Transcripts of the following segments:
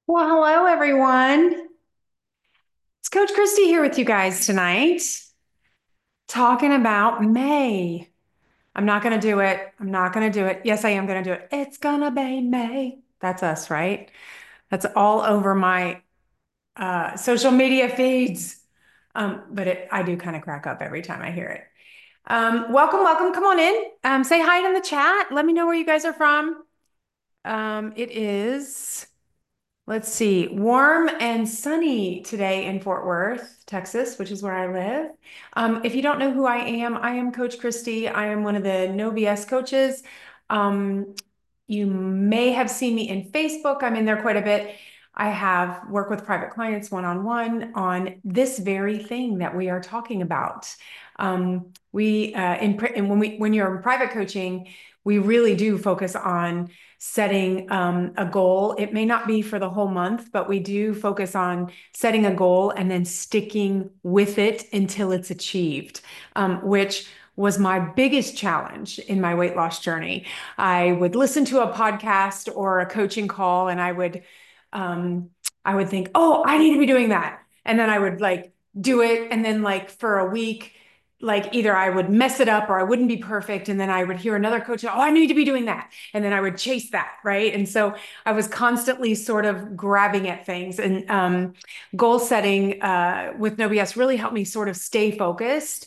Well, hello everyone. It's Coach Christy here with you guys tonight, talking about May. I'm not going to do it. I'm not going to do it. Yes, I am going to do it. It's going to be May. That's us, right? That's all over my social media feeds. But I do kind of crack up every time I hear it. Welcome, welcome. Come on in. Say hi in the chat. Let me know where you guys are from. It is. Let's see, warm and sunny today in Fort Worth, Texas, which is where I live. If you don't know who I am Coach Christy. I am one of the No BS coaches. Um, you may have seen me in Facebook. I'm in there quite a bit. I have worked with private clients one-on-one on this very thing that we are talking about. We and when you're in private coaching, we really do focus on setting a goal. It may not be for the whole month, but we do focus on setting a goal and then sticking with it until it's achieved, which was my biggest challenge in my weight loss journey. I would listen to a podcast or a coaching call and um, I would think, oh, I need to be doing that. And then I would like do it. And then like for a week, like either I would mess it up or I wouldn't be perfect. And then I would hear another coach, oh, I need to be doing that. And then I would chase that. Right. And so I was constantly sort of grabbing at things and goal setting with No BS really helped me sort of stay focused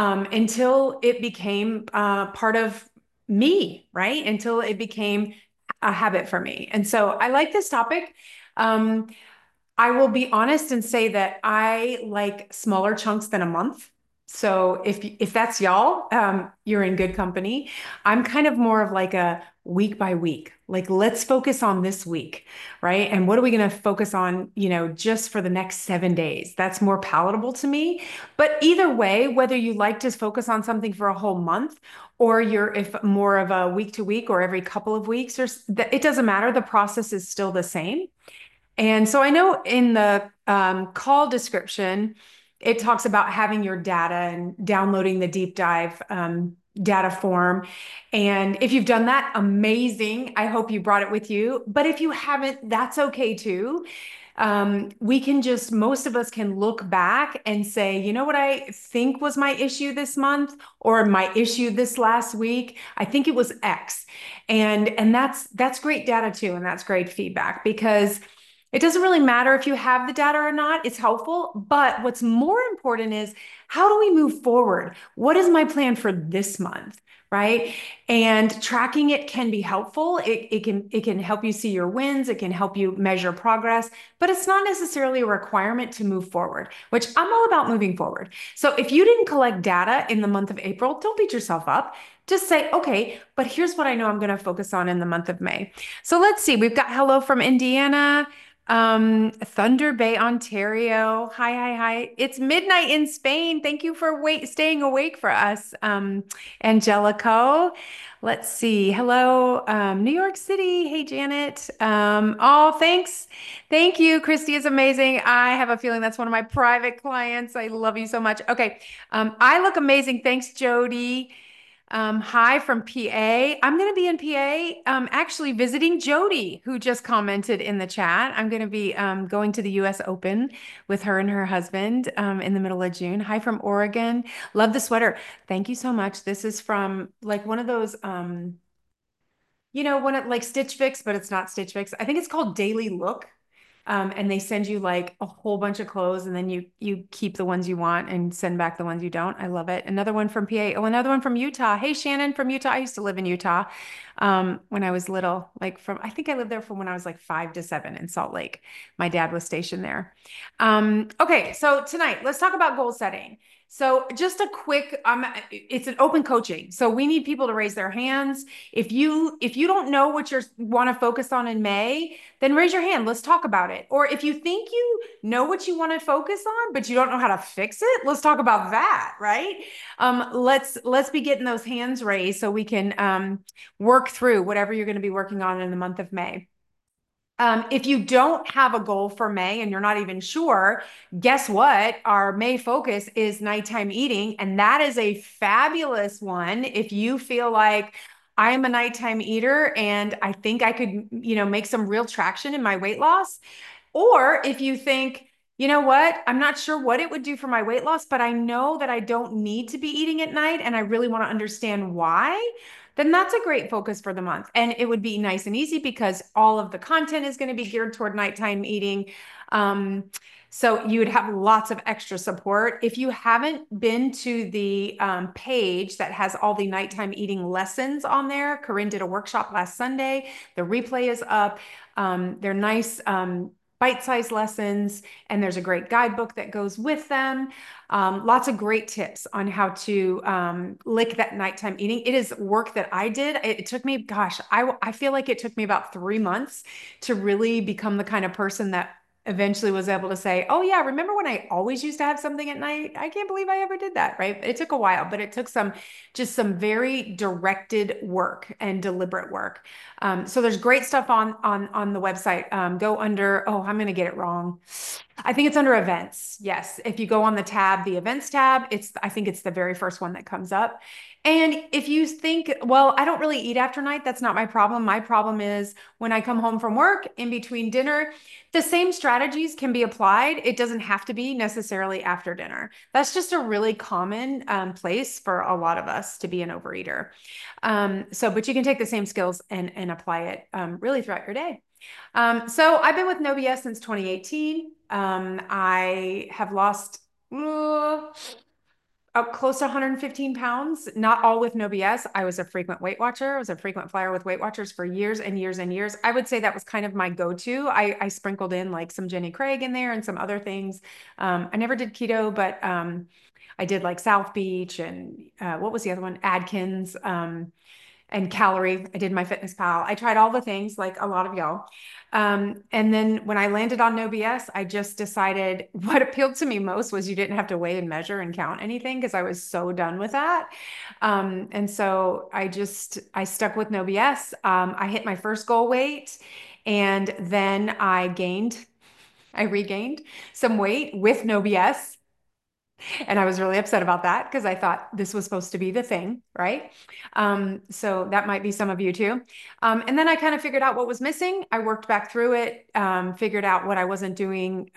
until it became part of me, right? Until it became a habit for me. And so I like this topic. Um, I will be honest and say that I like smaller chunks than a month. So if that's y'all, you're in good company. I'm kind of more of like a week by week. Like let's focus on this week, right? And what are we going to focus on, just for the next 7 days? That's more palatable to me. But either way, whether you like to focus on something for a whole month or you're if more of a week to week or every couple of weeks, it doesn't matter. The process is still the same. And so I know in the call description, it talks about having your data and downloading the deep dive data form. And if you've done that, amazing. I hope you brought it with you. But if you haven't, that's okay too. We can just, most of us can look back and say, you know what I think was my issue this month or my issue this last week? I think it was X. And that's great data too. And that's great feedback because it doesn't really matter if you have the data or not, it's helpful. But what's more important is how do we move forward? What is my plan for this month? Right. And tracking it can be helpful. It can help you see your wins. It can help you measure progress, but it's not necessarily a requirement to move forward, which I'm all about moving forward. So if you didn't collect data in the month of April, don't beat yourself up. Just say, okay, but here's what I know I'm going to focus on in the month of May. So let's see. We've got hello from Indiana. Thunder Bay, Ontario. Hi, hi, hi. It's midnight in Spain. Thank you for staying awake for us. Angelico. Let's see. Hello, New York City. Hey, Janet. Oh, thanks. Thank you. Christy is amazing. I have a feeling that's one of my private clients. I love you so much. Okay. I look amazing. Thanks, Jody. Hi from PA. I'm going to be in PA, actually visiting Jody, who just commented in the chat. I'm going to be going to the US Open with her and her husband in the middle of June. Hi from Oregon. Love the sweater. Thank you so much. This is from like one of those, when it like Stitch Fix, but it's not Stitch Fix. I think it's called Daily Look. And they send you like a whole bunch of clothes and then you keep the ones you want and send back the ones you don't. I love it. Another one from PA. Oh, another one from Utah. Hey, Shannon from Utah. I used to live in Utah when I was little, like I think I lived there from when I was like 5 to 7 in Salt Lake. My dad was stationed there. Okay, so tonight let's talk about goal setting. So just a quick, it's an open coaching. So we need people to raise their hands. If you don't know what you want to focus on in May, then raise your hand. Let's talk about it. Or if you think you know what you want to focus on, but you don't know how to fix it, let's talk about that, right? Let's be getting those hands raised so we can work through whatever you're going to be working on in the month of May. If you don't have a goal for May and you're not even sure, guess what? Our May focus is nighttime eating, and that is a fabulous one. If you feel like, I am a nighttime eater and I think I could, make some real traction in my weight loss. Or if you think, you know what, I'm not sure what it would do for my weight loss, but I know that I don't need to be eating at night and I really want to understand why, then that's a great focus for the month. And it would be nice and easy because all of the content is going to be geared toward nighttime eating. Um, so you would have lots of extra support. If you haven't been to the page that has all the nighttime eating lessons on there, Corinne did a workshop last Sunday. The replay is up. They're nice bite-sized lessons, and there's a great guidebook that goes with them. Lots of great tips on how to lick that nighttime eating. It is work that I did. It took me, gosh, I feel like it took me about 3 months to really become the kind of person that eventually was able to say, oh yeah, remember when I always used to have something at night? I can't believe I ever did that, right? It took a while, but it took just some very directed work and deliberate work. So there's great stuff on the website. Go under, oh, I'm going to get it wrong. I think it's under events. Yes. If you go on the events tab, I think it's the very first one that comes up. And if you think, well, I don't really eat after night, that's not my problem. My problem is when I come home from work in between dinner, the same strategies can be applied. It doesn't have to be necessarily after dinner. That's just a really common place for a lot of us to be an overeater. But you can take the same skills and apply it really throughout your day. So I've been with No BS since 2018. I have lost close to 115 pounds, not all with No BS. I was a frequent Weight Watcher. I was a frequent flyer with Weight Watchers for years and years and years. I would say that was kind of my go-to. I sprinkled in like some Jenny Craig in there and some other things. I never did keto, but I did like South Beach and what was the other one? Adkins. And calorie. I did my Fitness Pal. I tried all the things like a lot of y'all. And then when I landed on No BS, I just decided what appealed to me most was you didn't have to weigh and measure and count anything because I was so done with that. And so I stuck with No BS. I hit my first goal weight and then I regained some weight with No BS. And I was really upset about that because I thought this was supposed to be the thing, right? So that might be some of you too. And then I kind of figured out what was missing. I worked back through it, figured out what I wasn't doing,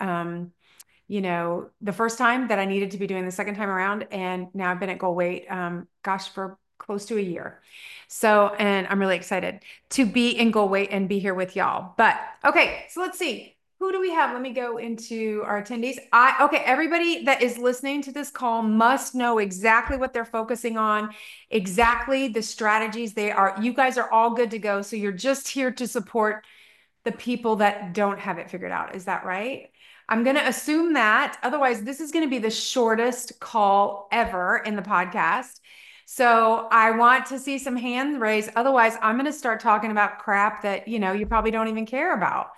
the first time that I needed to be doing the second time around. And now I've been at goal weight, gosh, for close to a year. So, and I'm really excited to be in goal weight and be here with y'all. But okay, so let's see. Who do we have? Let me go into our attendees. Okay, everybody that is listening to this call must know exactly what they're focusing on, exactly the strategies they are. You guys are all good to go. So you're just here to support the people that don't have it figured out. Is that right? I'm going to assume that. Otherwise, this is going to be the shortest call ever in the podcast. So I want to see some hands raised. Otherwise, I'm going to start talking about crap that, you probably don't even care about.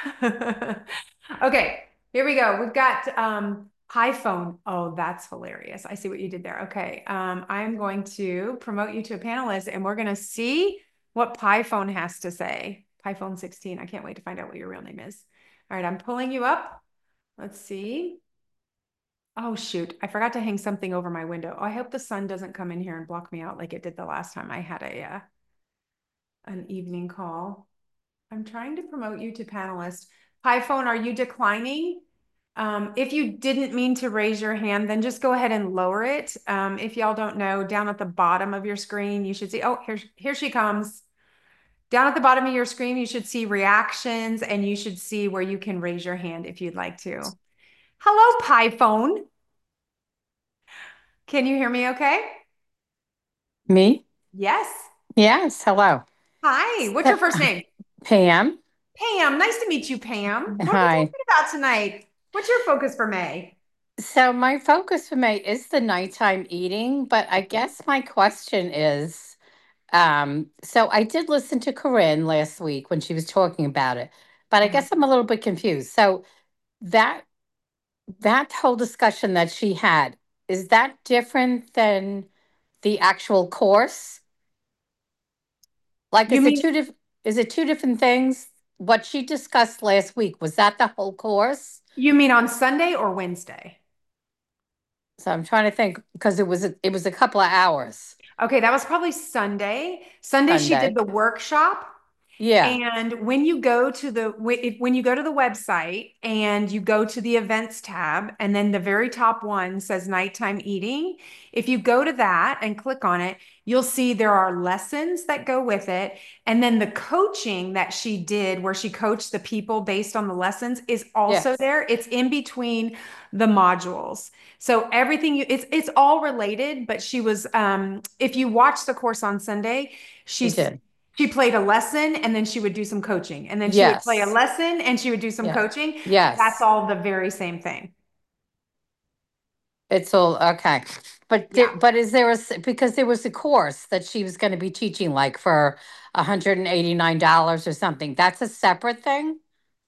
Okay, here we go. We've got iPhone. Oh, that's hilarious. I see what you did there. Okay. I'm going to promote you to a panelist and we're going to see what PiPhone has to say. PiPhone 16. I can't wait to find out what your real name is. All right, I'm pulling you up. Let's see. Oh, shoot. I forgot to hang something over my window. Oh, I hope the sun doesn't come in here and block me out like it did the last time I had an evening call. I'm trying to promote you to panelist. PiPhone, are you declining? If you didn't mean to raise your hand, then just go ahead and lower it. If y'all don't know, down at the bottom of your screen, you should see, oh, here she comes. Down at the bottom of your screen, you should see reactions and you should see where you can raise your hand if you'd like to. Hello, PiPhone. Can you hear me okay? Me? Yes. Yes. Hello. Hi. What's your first name? Pam. Pam. Nice to meet you, Pam. What are we Hi. talking about tonight? What's your focus for May? So my focus for May is the nighttime eating, but I guess my question is, so I did listen to Corinne last week when she was talking about it, but I Mhm. guess I'm a little bit confused. So that that whole discussion that she had, is that different than the actual course? Like, You mean is it two different things? What she discussed last week, was that the whole course? you mean on Sunday or Wednesday? So I'm trying to think because it was a couple of hours. Okay, that was probably Sunday. Sunday she did Sunday. the workshop. Yeah. And when you go to when you go to the website and you go to the events tab, and then the very top one says nighttime eating, if you go to that and click on it, you'll see there are lessons that go with it. And then the coaching that she did, where she coached the people based on the lessons, is also Yes. there. It's in between the modules. So everything it's all related, but she was if you watch the course on Sunday, She she's did. she played a lesson and then she would do some coaching. And then she would play a Yes. lesson and she would do some Yeah. coaching. That's Yes. all the very same thing. It's all okay. Yeah. But is there because there was a course that she was going to be teaching like for $189 or something. That's a separate thing?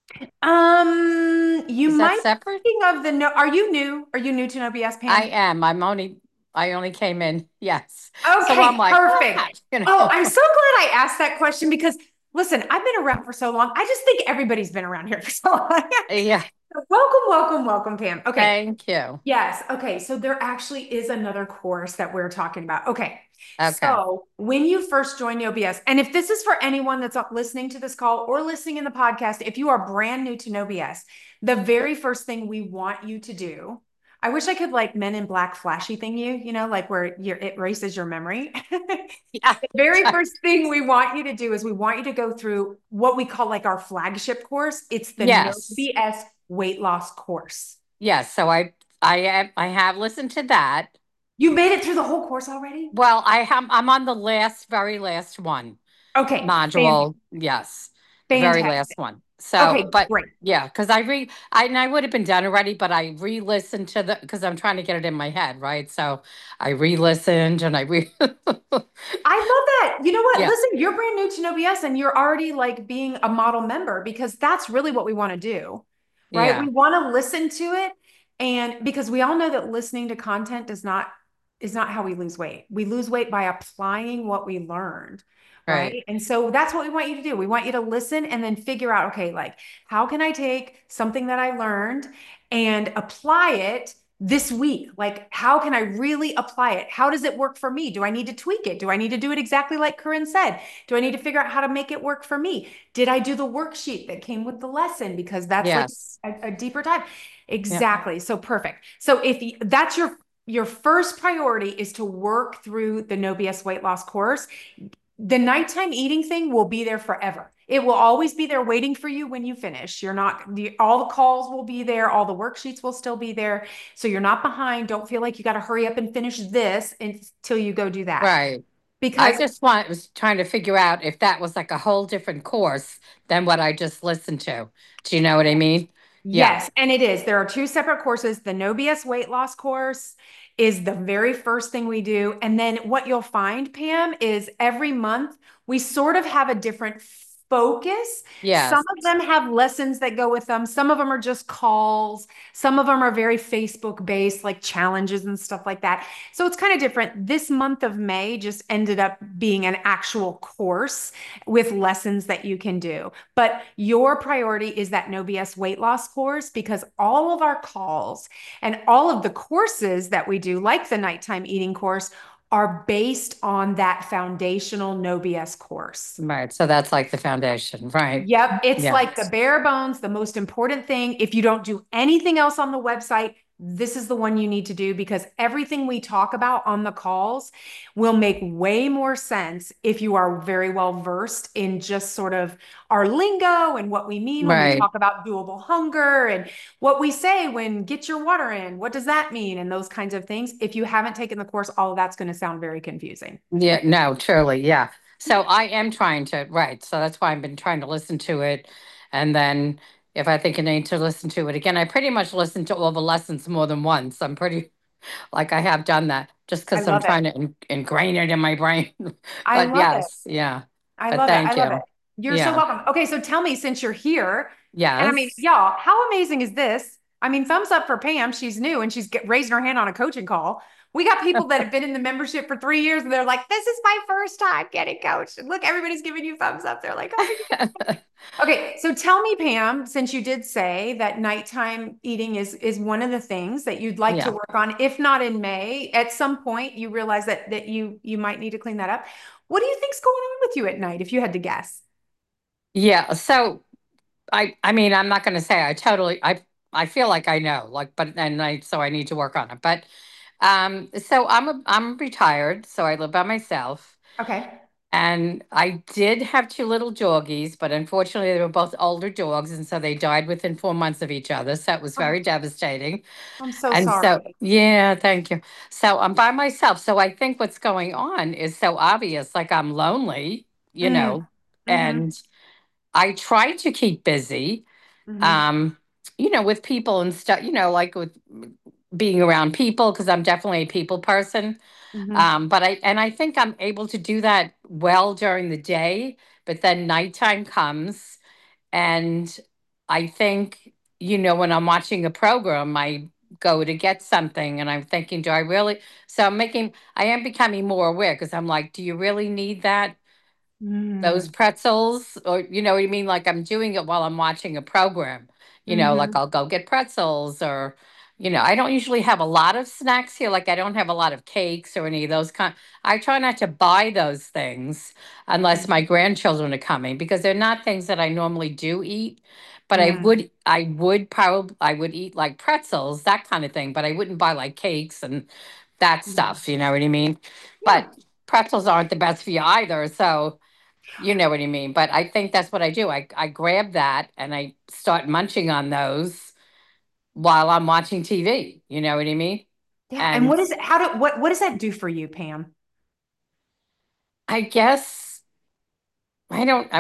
You Is that might be separate? thinking of the no. Are you new? Are you new to No BS, I Pam? am. I only came in. Yes. So I'm Okay, like, perfect. what? Oh, I'm so glad I asked that question because listen, I've been around for so long. I just think everybody's been around here for so long. Yeah. Welcome, welcome, welcome, Pam. Okay. Thank you. Yes. Okay. So there actually is another course that we're talking about. Okay. Okay. So when you first join No BS, and if this is for anyone that's listening to this call or listening in the podcast, if you are brand new to No BS, the very first thing we want you to do, I wish I could like Men in Black flashy thing like where it erases your memory. Yeah. The very first thing we want you to do is we want you to go through what we call like our flagship course. It's the No Yes. BS weight loss course. Yes. So I have listened to that. You made it through the whole course already? Well, I'm on the very last one. Okay, Module, yes, the very last fantastic. one. So, Okay, but great. yeah, because I would have been done already, but I re-listened to the because I'm trying to get it in my head, right? So I re-listened and I love that. You know what? yeah, Listen, you're brand new to No BS and you're already like being a model member because that's really what we want to do, right? We yeah, want to listen to it. And because we all know that listening to content does not is not how we lose weight. We lose weight by applying what we learned, right, right? And so that's what we want you to do. We want you to listen and then figure out, okay, like how can I take something that I learned and apply it this week? Like, how can I really apply it? How does it work for me? Do I need to tweak it? Do I need to do it exactly like Corinne said? Do I need to figure out how to make it work for me? Did I do the worksheet that came with the lesson? Because that's like yes, a deeper dive. yeah, Exactly. So perfect. So if that's your first priority is to work through the No BS weight loss course, the nighttime eating thing will be there forever. It will always be there waiting for you when you finish. You're not, all the calls will be there, all the worksheets will still be there. So you're not behind. Don't feel like you got to hurry up and finish this until you go do that. right. I Because just was trying to figure out if that was like a whole different course than what I just listened to. Do you know what I mean? Yeah, yes, and it is. There are two separate courses. The No BS weight loss course is the very first thing we do. And then what you'll find, Pam, is every month we sort of have a different focus. Some yes, of them have lessons that go with them. Some of them are just calls. Some of them are very Facebook based, like challenges and stuff like that. So it's kind of different. This month of May just ended up being an actual course with lessons that you can do. But your priority is that No BS weight loss course because all of our calls and all of the courses that we do, like the nighttime eating course, are based on that foundational No BS course. right. So that's like the foundation, right? Yep, it's Yeah. like the bare bones, the most important thing. If you don't do anything else on the website, this is the one you need to do because everything we talk about on the calls will make way more sense if you are very well versed in just sort of our lingo and what we mean when we Right. talk about doable hunger and what we say when get your water in. What does that mean? And those kinds of things. If you haven't taken the course, all of that's going to sound very confusing. Yeah, no, truly, yeah. So I am trying to, right. So that's why I've been trying to listen to it. And then if I think I need to listen to it again, I pretty much listen to all the lessons more than once. I'm pretty like I have done that just I because I'm love it. trying to ingrain it in my brain. I But love it. yes, yeah. I But love it. I thank love it. you. You're so Yeah. welcome. Okay, so tell me, since you're here, and I mean, Yes. y'all, how amazing is this? I mean, thumbs up for Pam. She's new and she's raising her hand on a coaching call. We got people that have been in the membership for 3 years and they're like, this is my first time getting coached. And look, everybody's giving you thumbs up. They're like, oh my God. Okay, so tell me, Pam, since you did say that nighttime eating is one of the things that you'd like to Yeah. work on, if not in May, at some point you realize that you might need to clean that up. What do you think's going on with you at night, if you had to guess? Yeah. So I mean, I'm not going to say I feel like I know, like, but, and so I need to work on it. But, so I'm retired, so I live by myself. Okay. And I did have two little doggies, but unfortunately they were both older dogs, and so they died within 4 months of each other. So it was Oh, very devastating. I'm so And so, sorry. yeah, thank you. So I'm by myself. So I think what's going on is so obvious, like I'm lonely, Mm. Mm-hmm. and I try to keep busy, Mm-hmm. um, with people and stuff, like with being around people, because I'm definitely a people person. Mm-hmm. But I think I'm able to do that well during the day, but then nighttime comes, and I think, when I'm watching a program, I go to get something and I'm thinking, do I really? So I am becoming more aware because I'm like, do you really need that? Those Mm. pretzels, or you know what I mean? Like I'm doing it while I'm watching a program, like Mm-hmm. I'll go get pretzels, or, I don't usually have a lot of snacks here. Like I don't have a lot of cakes or any of those I try not to buy those things unless my grandchildren are coming, because they're not things that I normally do eat. But Mm. I would eat like pretzels, that kind of thing, but I wouldn't buy like cakes and that Yeah. stuff, you know what I mean? Yeah. But pretzels aren't the best for you either, so you know what I mean? But I think that's what I do. I grab that and I start munching on those while I'm watching TV. You know what I mean? Yeah. And And what is it? What does that do for you, Pam? I guess I don't,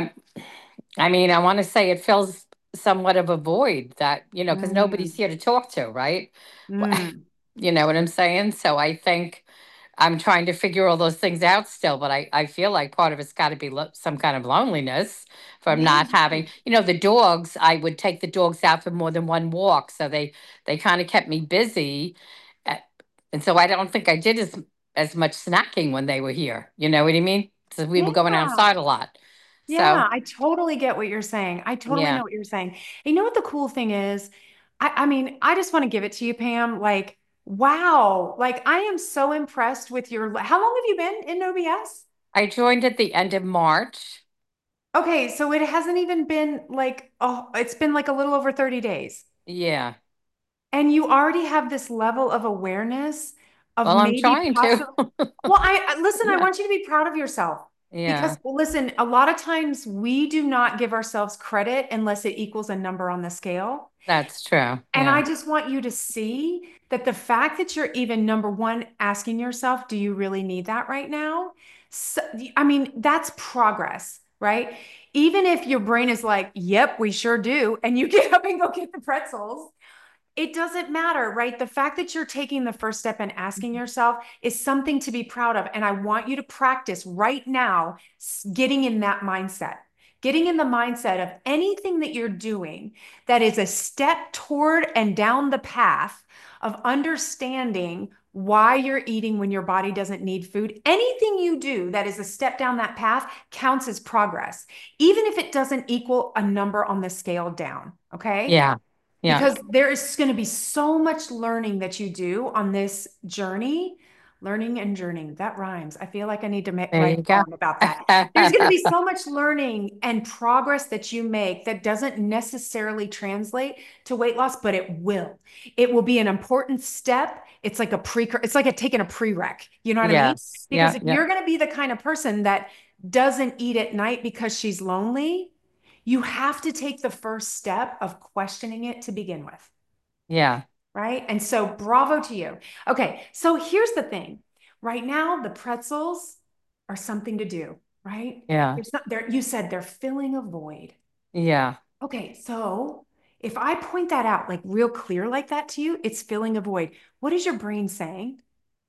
I mean, I want to say it fills somewhat of a void that, because nobody's Mm. here to talk to, right? Mm. You know what I'm saying? So I think I'm trying to figure all those things out still, but I feel like part of it's got to be some kind of loneliness from Yeah. not having, the dogs. I would take the dogs out for more than one walk, so they kind of kept me busy, uh, and so I don't think I did as much snacking when they were here. You know what I mean? So we were going Yeah. outside a lot. So Yeah, I totally get what you're saying. I totally yeah, know what you're saying. You know what the cool thing is? I mean, I just want to give it to you, Pam. Like, wow. Like, I am so impressed with your, how long have you been in OBS? I joined at the end of March. Okay, so it hasn't even been like, oh, it's been like a little over 30 days. Yeah. And you already have this level of awareness of Well, I'm maybe trying to. possible. Well, listen, I Yeah. want you to be proud of yourself because, Yeah. well, listen, a lot of times we do not give ourselves credit unless it equals a number on the scale. That's true. And I Yeah. just want you to see that the fact that you're even number one asking yourself, do you really need that right now? So, I mean, that's progress, right? Even if your brain is like, yep, we sure do, and you get up and go get the pretzels, it doesn't matter, right? The fact that you're taking the first step and asking yourself is something to be proud of. And I want you to practice right now getting in that mindset, getting in the mindset of anything that you're doing that is a step toward and down the path of understanding why you're eating when your body doesn't need food. Anything you do that is a step down that path counts as progress, even if it doesn't equal a number on the scale down. Okay. Yeah. Yeah. Because there is going to be so much learning that you do on this journey. Learning and journeying, that rhymes. I feel like I need to There write you a go. poem about that. There's going to be so much learning and progress that you make that doesn't necessarily translate to weight loss, but it will. It will be an important step. It's like it's like taking a prereq. You know what I mean? Yes. Because Yeah. if Yeah. you're going to be the kind of person that doesn't eat at night because she's lonely, you have to take the first step of questioning it to begin with, Yeah. right? And so, bravo to you. Okay, so here's the thing. Right now, the pretzels are something to do, right? Yeah. It's not there. You said they're filling a void. Yeah. Okay, so if I point that out like real clear like that to you, it's filling a void. What is your brain saying?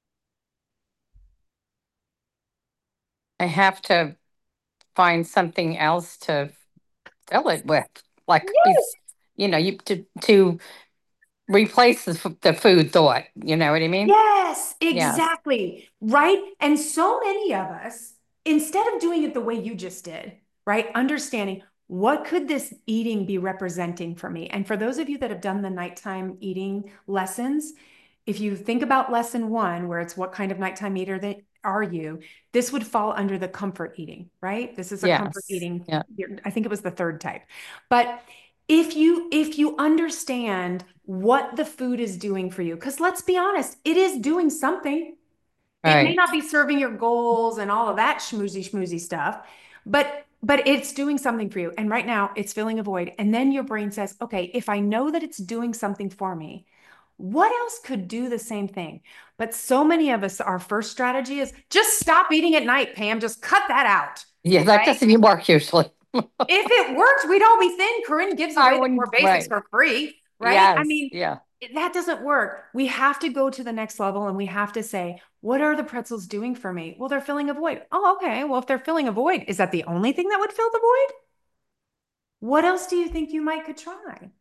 I have to find something else to fill it with. Like, Yes. you to replace the food thought. You know what I mean? Yes, Yes. exactly. Right. And so many of us, instead of doing it the way you just did, right? Understanding what could this eating be representing for me? And for those of you that have done the nighttime eating lessons, if you think about lesson one, where it's what kind of nighttime eater that are you, this would fall under the comfort eating, right? This is a comfort Yes. eating. Yeah. I think it was the third type. But if you understand what the food is doing for you, because let's be honest, it is doing something. It may Right. not be serving your goals and all of that schmoozy schmoozy stuff, but it's doing something for you. And right now it's filling a void. And then your brain says, okay, if I know that it's doing something for me, what else could do the same thing? But so many of us, our first strategy is just stop eating at night, Pam. Just cut that out. Yeah, that Right? doesn't even work usually. If it worked, we'd all be thin. Corinne gives I away the core wouldn't, basics right. for free, right? I Yes. mean, Yeah. that doesn't work. We have to go to the next level and we have to say, what are the pretzels doing for me? Well, they're filling a void. Oh, okay. Well, if they're filling a void, is that the only thing that would fill the void? What else do you think you might could try?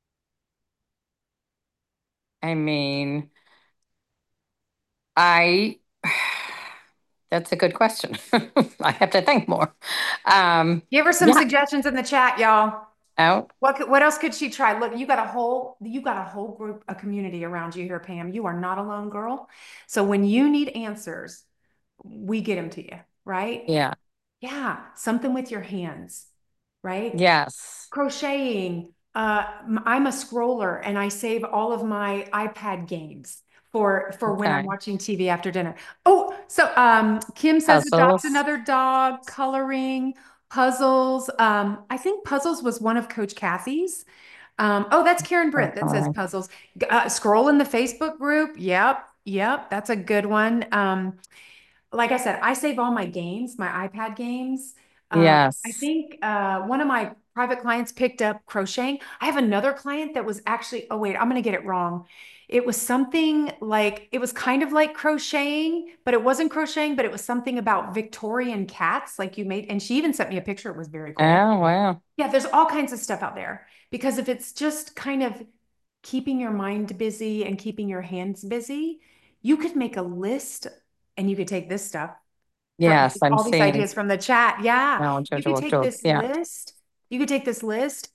I mean, I, that's a good question. I have to think more. Give her some Yeah. suggestions in the chat, y'all. Oh, What else could she try? Look, you got a whole group, a community around you here, Pam. You are not alone, girl. So when you need answers, we get them to you, right? yeah. Yeah, something with your hands, right? Yes. Crocheting. I'm a scroller and I save all of my iPad games for when I'm Okay. watching TV after dinner. Oh, so Kim says adopt Puzzles. another dog, coloring, puzzles. I think puzzles was one of Coach Kathy's. Oh, that's Karen Britt that says Okay. puzzles. Scroll in the Facebook group. Yep, yep, that's a good one. Like I said, I save all my games, my iPad games. I Yes. think one of my private clients picked up crocheting. I have another client that was actually, oh, wait, I'm going to get it wrong. It was something like, it was kind of like crocheting, but it wasn't crocheting, but it was something about Victorian cats, like you made, and she even sent me a picture. It was very cool. Oh, wow. Yeah, there's all kinds of stuff out there because if it's just kind of keeping your mind busy and keeping your hands busy, you could make a list and you could take this stuff from Yes, I'm all these seeing ideas from the chat. Yeah, now you could Jojo take October. this Yeah. list. You could take this list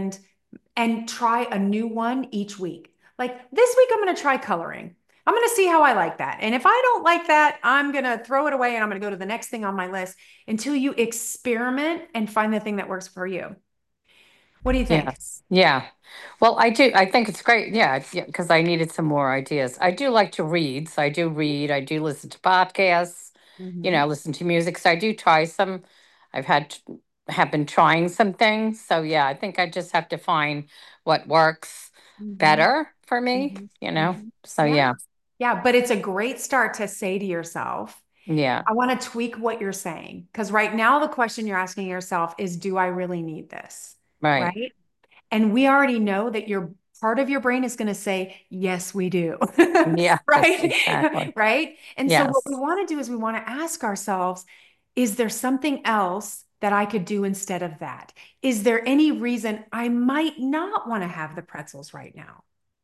and try a new one each week. Like this week, I'm going to try coloring. I'm going to see how I like that. And if I don't like that, I'm going to throw it away and I'm going to go to the next thing on my list until you experiment and find the thing that works for you. What do you think? Yes. Yeah. Well, I do. I think it's great. Yeah. Yeah. Because I needed some more ideas. I do like to read. So I do read. I do listen to podcasts, Mm-hmm. listen to music. So I do try some. I've have been trying some things. So yeah, I think I just have to find what works Mm-hmm. better for me, Mm-hmm. Mm-hmm. So Yeah. yeah. Yeah. But it's a great start to say to yourself, Yeah. I want to tweak what you're saying. Because right now, the question you're asking yourself is, do I really need this? Right. Right. And we already know that your part of your brain is going to say, yes, we do. Yes, Right. exactly. Right. And so, what we Yes. want to do is we want to ask ourselves, is there something else that I could do instead of that? Is there any reason I might not want to have the pretzels right now?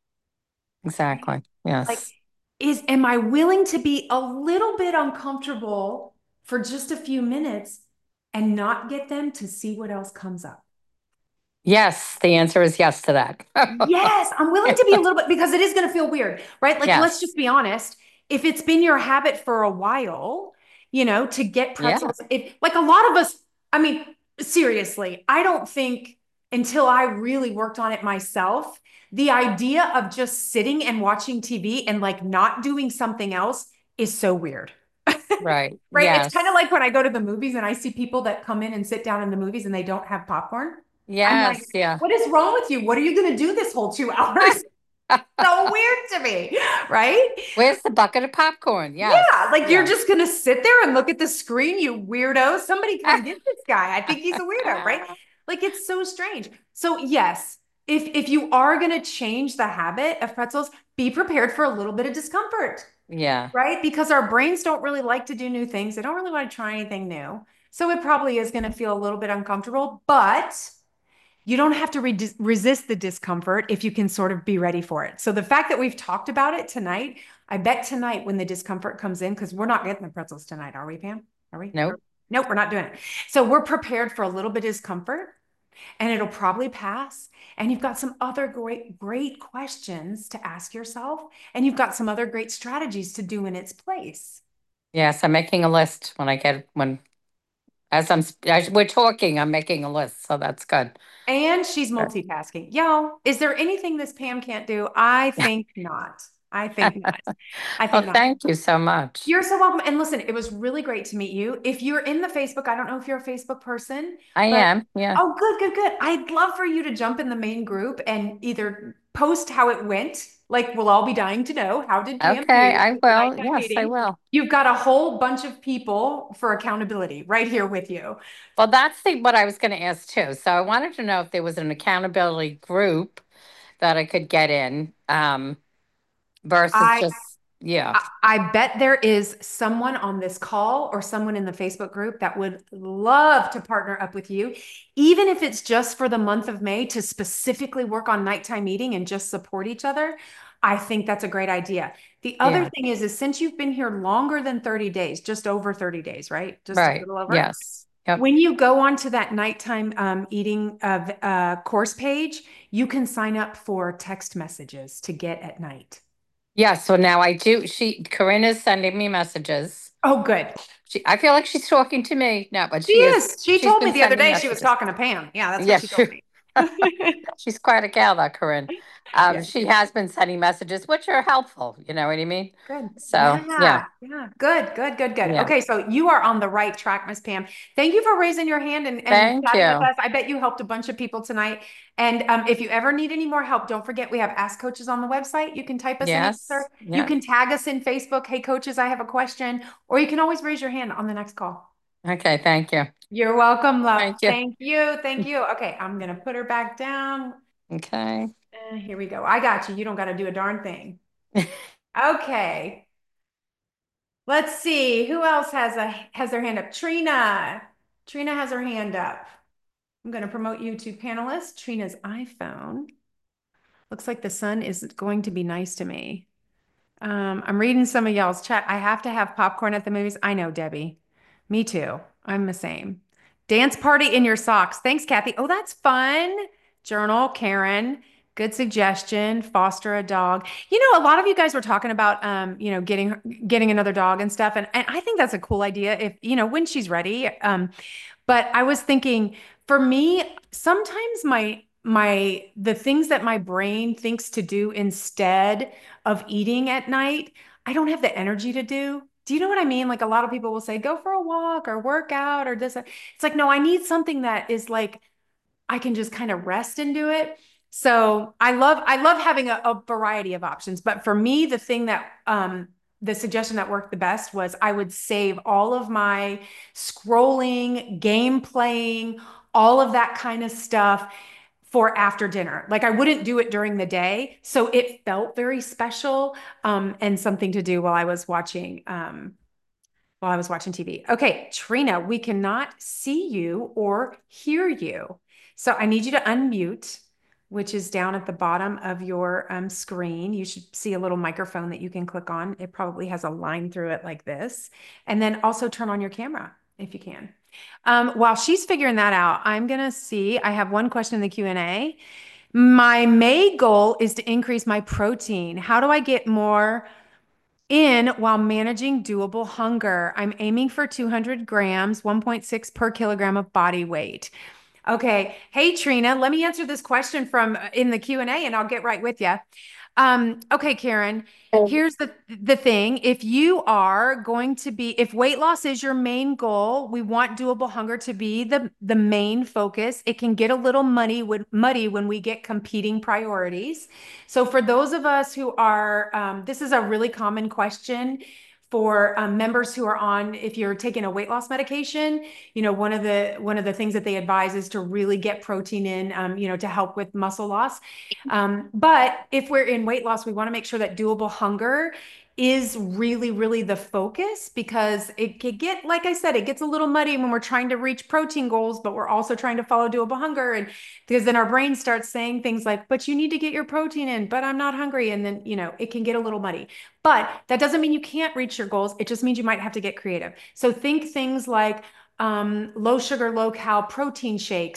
Exactly. Like, Yes. am I willing to be a little bit uncomfortable for just a few minutes and not get them to see what else comes up? Yes. The answer is yes to that. Yes, I'm willing to be a little bit because it is going to feel weird, right? Like, let's Yes. just be honest. If it's been your habit for a while, to get Yeah. pretzels, if like a lot of us, I mean, seriously, I don't think until I really worked on it myself, the idea of just sitting and watching TV and like not doing something else is so weird. Right. Right? It's kind of Yes. like when I go to the movies and I see people that come in and sit down in the movies and they don't have popcorn. I'm like, Yes. Yeah. what is wrong with you? What are you going to do this whole 2 hours? So weird to me, right? Where's the bucket of popcorn? Yeah, Yes. like you're Yeah. just going to sit there and look at the screen, you weirdo. Somebody come get this guy. I think he's a weirdo, right? Like it's so strange. So yes, if you are going to change the habit of pretzels, be prepared for a little bit of discomfort, Yeah. right? Because our brains don't really like to do new things. They don't really want to try anything new. So it probably is going to feel a little bit uncomfortable, but you don't have to resist the discomfort if you can sort of be ready for it. So the fact that we've talked about it tonight, I bet tonight when the discomfort comes in, because we're not getting the pretzels tonight, are we, Pam? Are we? Nope. Nope, we're not doing it. So we're prepared for a little bit of discomfort. and it'll probably pass. And you've got some other great questions to ask yourself, and you've got some other great strategies to do in its place. Yes, I'm making a list when I get when as we're talking, I'm making a list, so that's good. And she's multitasking. Yo, is there anything this Pam can't do? I think not. I think not. I think Well, not. thank you so much. You're so welcome. And listen, it was really great to meet you. If you're in the Facebook, I don't know if you're a Facebook person, I but am. Yeah. oh, good. I'd love for you to jump in the main group and either post how it went. Like we'll all be dying to know, how did Pam Okay, do I with the will. nighttime Yes, I meeting? will. You've got a whole bunch of people for accountability right here with you. Well, that's what I was going to ask too. So I wanted to know if there was an accountability group that I could get in, versus I just, yeah, I bet there is someone on this call or someone in the Facebook group that would love to partner up with you, even if it's just for the month of May to specifically work on nighttime eating and just support each other. I think that's a great idea. The other yeah, thing is since you've been here longer than 30 days, just over 30 days, right? Just a right. little over. Yes. Yep. When you go onto that nighttime eating course page, you can sign up for text messages to get at night. Yeah. So now I do. Corinna's sending me messages. Oh, good. I feel like she's talking to me. No, but She she is. is. She She's told me been the other sending day she was messages. talking to Pam. Yeah, that's what Yeah, she told me. she's quite a gal, that Corinne. Yeah, She has been sending messages, which are helpful. You know what I mean? good. So yeah, Yeah. Good. yeah. Okay, so you are on the right track, Miss Pam. Thank you for raising your hand and Thank chatting with you. us. I bet you helped a bunch of people tonight. And if you ever need any more help, don't forget we have Ask Coaches on the website. You can type us an answer. Yes. You Yeah. can tag us in Facebook. Hey, coaches, I have a question. Or you can always raise your hand on the next call. Okay. Thank you. You're welcome, love. Thank you. Thank you. Thank you. Okay, I'm gonna put her back down. Okay. Here we go. I got you. You don't got to do a darn thing. Okay. Let's see. Who else has their hand up? Trina. Trina has her hand up. I'm going to promote you to panelist. Trina's iPhone. Looks like the sun is going to be nice to me. I'm reading some of y'all's chat. I have to have popcorn at the movies. I know, Debbie. Me too. I'm the same. Dance party in your socks. Thanks, Kathy. Oh, that's fun. Journal, Karen. Good suggestion. Foster a dog. You know, a lot of you guys were talking about, getting another dog and stuff, and I think that's a cool idea if when she's ready. But I was thinking, for me, sometimes the things that my brain thinks to do instead of eating at night, I don't have the energy to do. Do you know what I mean? Like a lot of people will say, go for a walk or work out or this. It's like, no, I need something that is like I can just kind of rest and do it. So I love having a variety of options. But for me, the suggestion that worked the best was I would save all of my scrolling, game playing, all of that kind of stuff for after dinner. Like I wouldn't do it during the day. So it felt very special and something to do while I was watching TV. Okay, Trina, we cannot see you or hear you. So I need you to unmute, which is down at the bottom of your screen. You should see a little microphone that you can click on. It probably has a line through it like this. And then also turn on your camera if you can. While she's figuring that out, I'm going to see. I have one question in the Q&A. My May goal is to increase my protein. How do I get more in while managing doable hunger? I'm aiming for 200 grams, 1.6 per kilogram of body weight. Okay. Hey, Trina, let me answer this question from in the Q&A and I'll get right with you. Okay, Karen, here's the thing. If weight loss is your main goal, we want doable hunger to be the main focus. It can get a little muddy when we get competing priorities. So for those of us who are, this is a really common question for members who are on, if you're taking a weight loss medication, one of the things that they advise is to really get protein in, to help with muscle loss. But if we're in weight loss, we want to make sure that doable hunger is really, really the focus because it could get, like I said, it gets a little muddy when we're trying to reach protein goals, but we're also trying to follow doable hunger. And because then our brain starts saying things like, but you need to get your protein in, but I'm not hungry. And then, it can get a little muddy. But that doesn't mean you can't reach your goals. It just means you might have to get creative. So think things like low sugar, low cal protein shakes,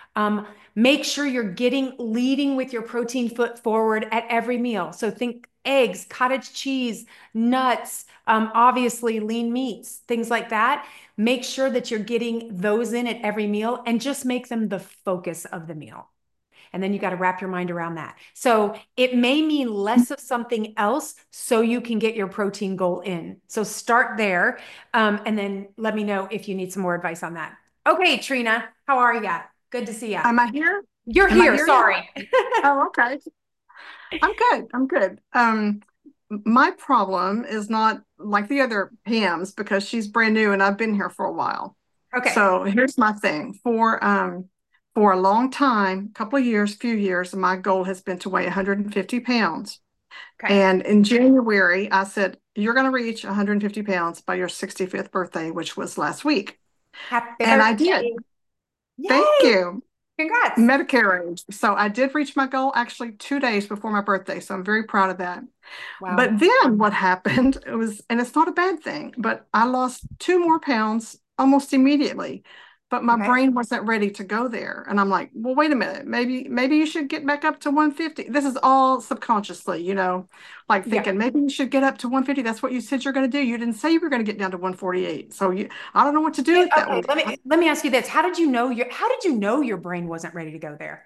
Make sure you're leading with your protein foot forward at every meal. So think eggs, cottage cheese, nuts, obviously lean meats, things like that. Make sure that you're getting those in at every meal and just make them the focus of the meal. And then you got to wrap your mind around that. So it may mean less of something else so you can get your protein goal in. So start there. And then let me know if you need some more advice on that. Okay, Trina, how are you? Good to see you. Am I here? You're Am I here. here yet? Sorry. Oh, okay. I'm good. I'm good. My problem is not like the other Pam's because she's brand new and I've been here for a while. Okay. So here's my thing. For a long time, couple of years, few years, my goal has been to weigh 150 pounds. Okay. And in January, I said, you're going to reach 150 pounds by your 65th birthday, which was last week. Happy And I birthday. did. Thank Yay. you. Congrats. Medicare age. So I did reach my goal actually 2 days before my birthday. So I'm very proud of that. Wow. But then what happened, it was, and it's not a bad thing, but I lost 2 more pounds almost immediately. But my Okay. brain wasn't ready to go there. And I'm like, well, wait a minute. Maybe you should get back up to 150. This is all subconsciously, like Yeah. thinking maybe you should get up to 150. That's what you said you're going to do. You didn't say you were going to get down to 148. So I don't know what to do with that Okay. one Let me ask you this. How did you know your brain wasn't ready to go there?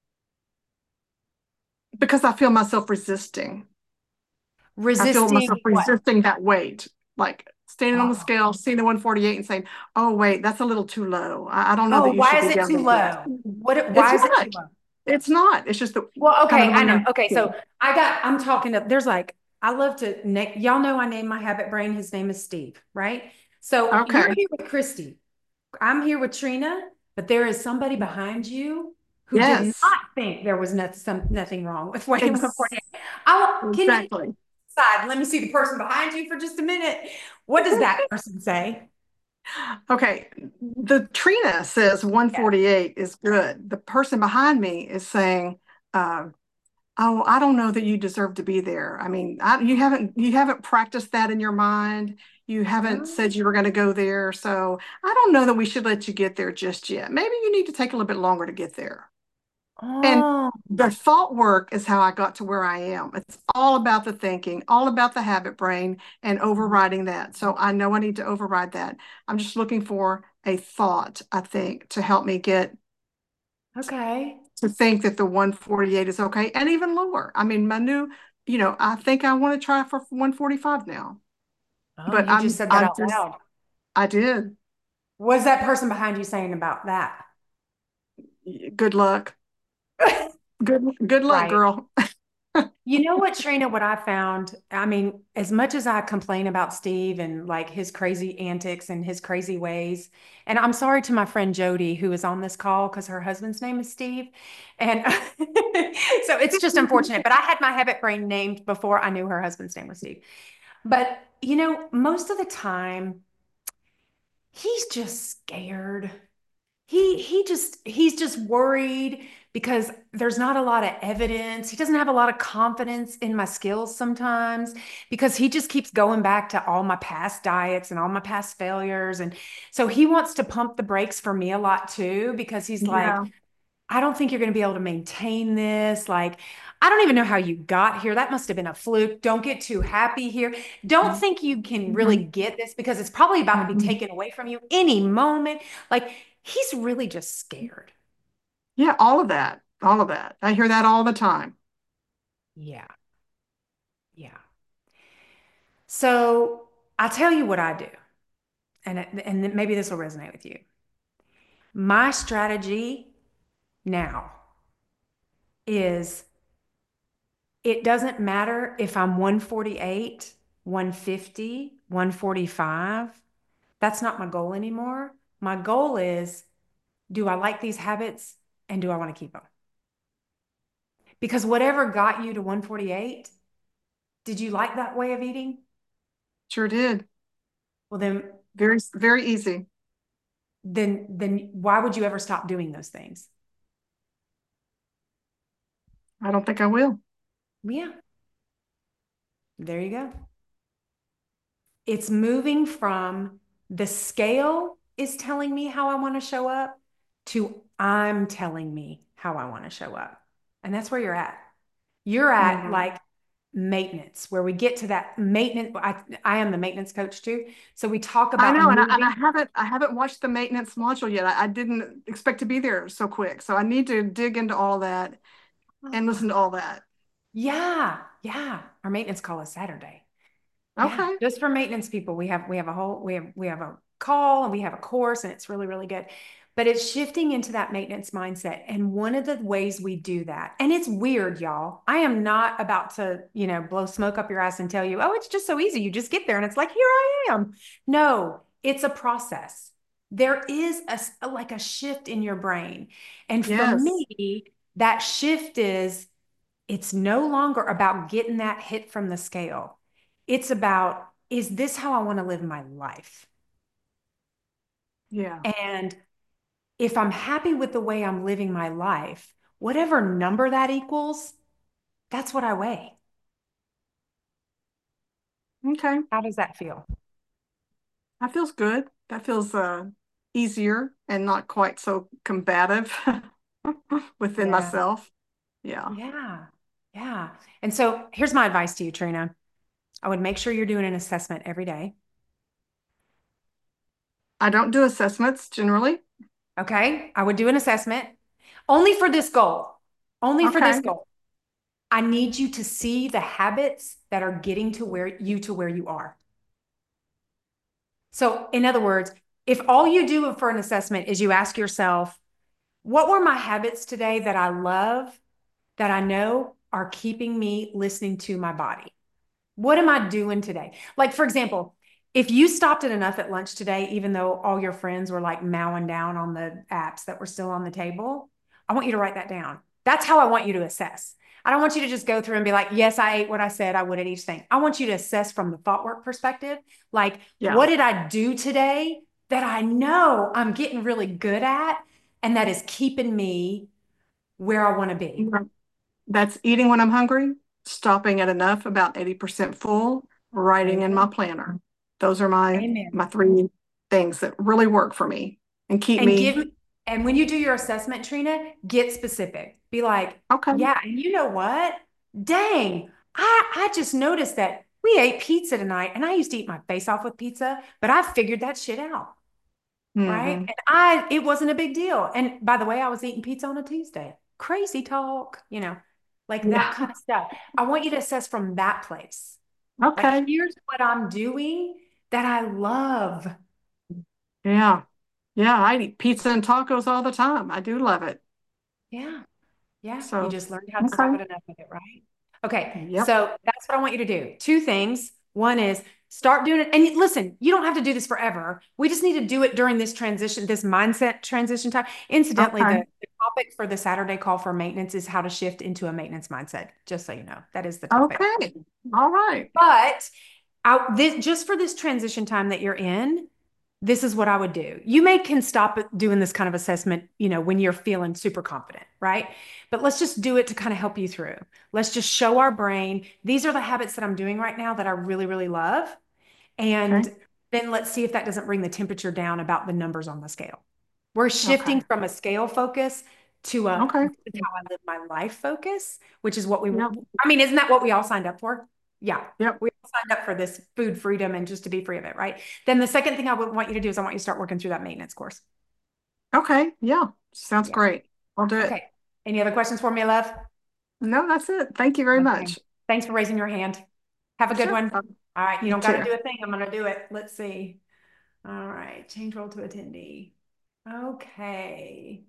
because I feel myself resisting. I feel myself Resisting what? resisting that weight, like standing on the Oh. scale, seeing the 148 and saying, oh, wait, that's a little too low. I don't know Oh, that you why should is be it down too like that. low? It's Why is it too not. low? It's not. It's just the Well, kind okay, of the I way know. I'm Okay, so thinking. I'm talking to, there's like, I love to, y'all know I named my habit brain. His name is Steve, right? So you're Okay. here with Christy. I'm here with Trina, but there is somebody behind you who did Yes. not think there was nothing wrong with weighing Ex 148. Can you exactly. decide? Let me see the person behind you for just a minute. What does that person say? Okay. The Trina says Yeah. 148 is good. The person behind me is saying, uh, oh, I don't know that you deserve to be there. I mean, you haven't practiced that in your mind. You haven't Oh, said you were going to go there. So I don't know that we should let you get there just yet. Maybe you need to take a little bit longer to get there. And oh, the thought work is how I got to where I am. It's all about the thinking, all about the habit brain and overriding that. So I know I need to override that. I'm just looking for a thought, I think, to help me get okay. to think that the 148 is okay and even lower. I mean, I think I want to try for 145 now, Oh, but you just said that out loud. I did. What's that person behind you saying about that? Good luck. Good luck, Right. girl. You know what, Trina, what I found? I mean, as much as I complain about Steve and like his crazy antics and his crazy ways, and I'm sorry to my friend Jody, who is on this call because her husband's name is Steve. And so it's just unfortunate. But I had my habit brain named before I knew her husband's name was Steve. But, most of the time, he's just scared. He's just worried because there's not a lot of evidence. He doesn't have a lot of confidence in my skills sometimes because he just keeps going back to all my past diets and all my past failures. And so he wants to pump the brakes for me a lot too because he's like, Yeah. I don't think you're going to be able to maintain this. Like, I don't even know how you got here. That must have been a fluke. Don't get too happy here. Don't think you can really Mhm. get this because it's probably about to be Mhm. taken away from you any moment. Like, he's really just scared. Yeah, all of that. All of that. I hear that all the time. Yeah. Yeah. So I'll tell you what I do, and maybe this will resonate with you. My strategy now is it doesn't matter if I'm 148, 150, 145. That's not my goal anymore. My goal is, do I like these habits and do I want to keep them? Because whatever got you to 148, did you like that way of eating? Sure did. Well, then, Very, very easy. then why would you ever stop doing those things? I don't think I will. Yeah, there you go. It's moving from the scale is telling me how I want to show up to I'm telling me how I want to show up. And that's where you're at. You're at Hmm. like maintenance, where we get to that maintenance. I am the maintenance coach too. So we talk I about know, and I moving. haven't watched the maintenance module yet. I didn't expect to be there so quick, so I need to dig into all that and listen to all that. Yeah, yeah. Our maintenance call is Saturday. Yeah, Okay. just for maintenance people, we have a whole we have a call and we have a course and it's really really good. But it's shifting into that maintenance mindset. And one of the ways we do that, and it's weird, y'all. I am not about to, blow smoke up your ass and tell you, "Oh, it's just so easy. You just get there and it's like, here I am." No, it's a process. There is like a shift in your brain. And for Yes. me, that shift is it's no longer about getting that hit from the scale. It's about, is this how I want to live my life? Yeah. And if I'm happy with the way I'm living my life, whatever number that equals, that's what I weigh. Okay. How does that feel? That feels good. That feels easier and not quite so combative within Yeah. myself. Yeah. Yeah. Yeah. And so here's my advice to you, Trina. I would make sure you're doing an assessment every day. I don't do assessments generally. Okay. I would do an assessment only for this goal. Only for this Okay. goal. I need you to see the habits that are getting to where you are. So, in other words, if all you do for an assessment is you ask yourself, what were my habits today that I love, that I know are keeping me listening to my body? What am I doing today? Like, for example, if you stopped at enough at lunch today, even though all your friends were like mowing down on the apps that were still on the table, I want you to write that down. That's how I want you to assess. I don't want you to just go through and be like, yes, I ate what I said I would at each thing. I want you to assess from the thought work perspective. Like, what Yeah. did I do today that I know I'm getting really good at and that is keeping me where I want to be? Yeah. That's eating when I'm hungry, stopping at enough, about 80% full, writing in my Amen. planner. Those are my Amen. three things that really work for me and keep And me give, and when you do your assessment, Trina, get specific. Be like, okay. yeah, and you know what? Dang, I just noticed that we ate pizza tonight, and I used to eat my face off with pizza, but I figured that shit out, right? Hmm. And it wasn't a big deal. And by the way, I was eating pizza on a Tuesday. Crazy talk, like that Yeah. kind of stuff. I want you to assess from that place. Like, Okay. here's what I'm doing that I love. Yeah. Yeah. I eat pizza and tacos all the time. I do love it. Yeah. Yeah, you So, just learned how to stop okay. at enough of it, right? Okay, Yep. so that's what I want you to do. Two things. One is start doing it. And listen, you don't have to do this forever. We just need to do it during this transition, this mindset transition time. Incidentally, Okay. the topic for the Saturday call for maintenance is how to shift into a maintenance mindset, just so you know. That is the topic. Okay. All right. But just for this transition time that you're in, this is what I would do. You can stop doing this kind of assessment, when you're feeling super confident, right? But let's just do it to kind of help you through. Let's just show our brain, these are the habits that I'm doing right now that I really, really love. Okay. And then let's see if that doesn't bring the temperature down about the numbers on the scale. We're shifting Okay. from a scale focus to a Okay. this is how I live my life focus, which is Yep. I mean, isn't that what we all signed up for? Yeah. Yep. We all signed up for this food freedom and just to be free of it, right? Then the second thing I would want you to do is I want you to start working through that maintenance course. Okay. Yeah. Sounds Yeah. great. I'll do it. Okay. Any other questions for me, love? No, that's it. Thank you very Okay. much. Thanks for raising your hand. Have a good Sure. one. All right. You You don't got to too. do a thing. I'm going to do it. Let's see. All right. Change role to attendee. Okay.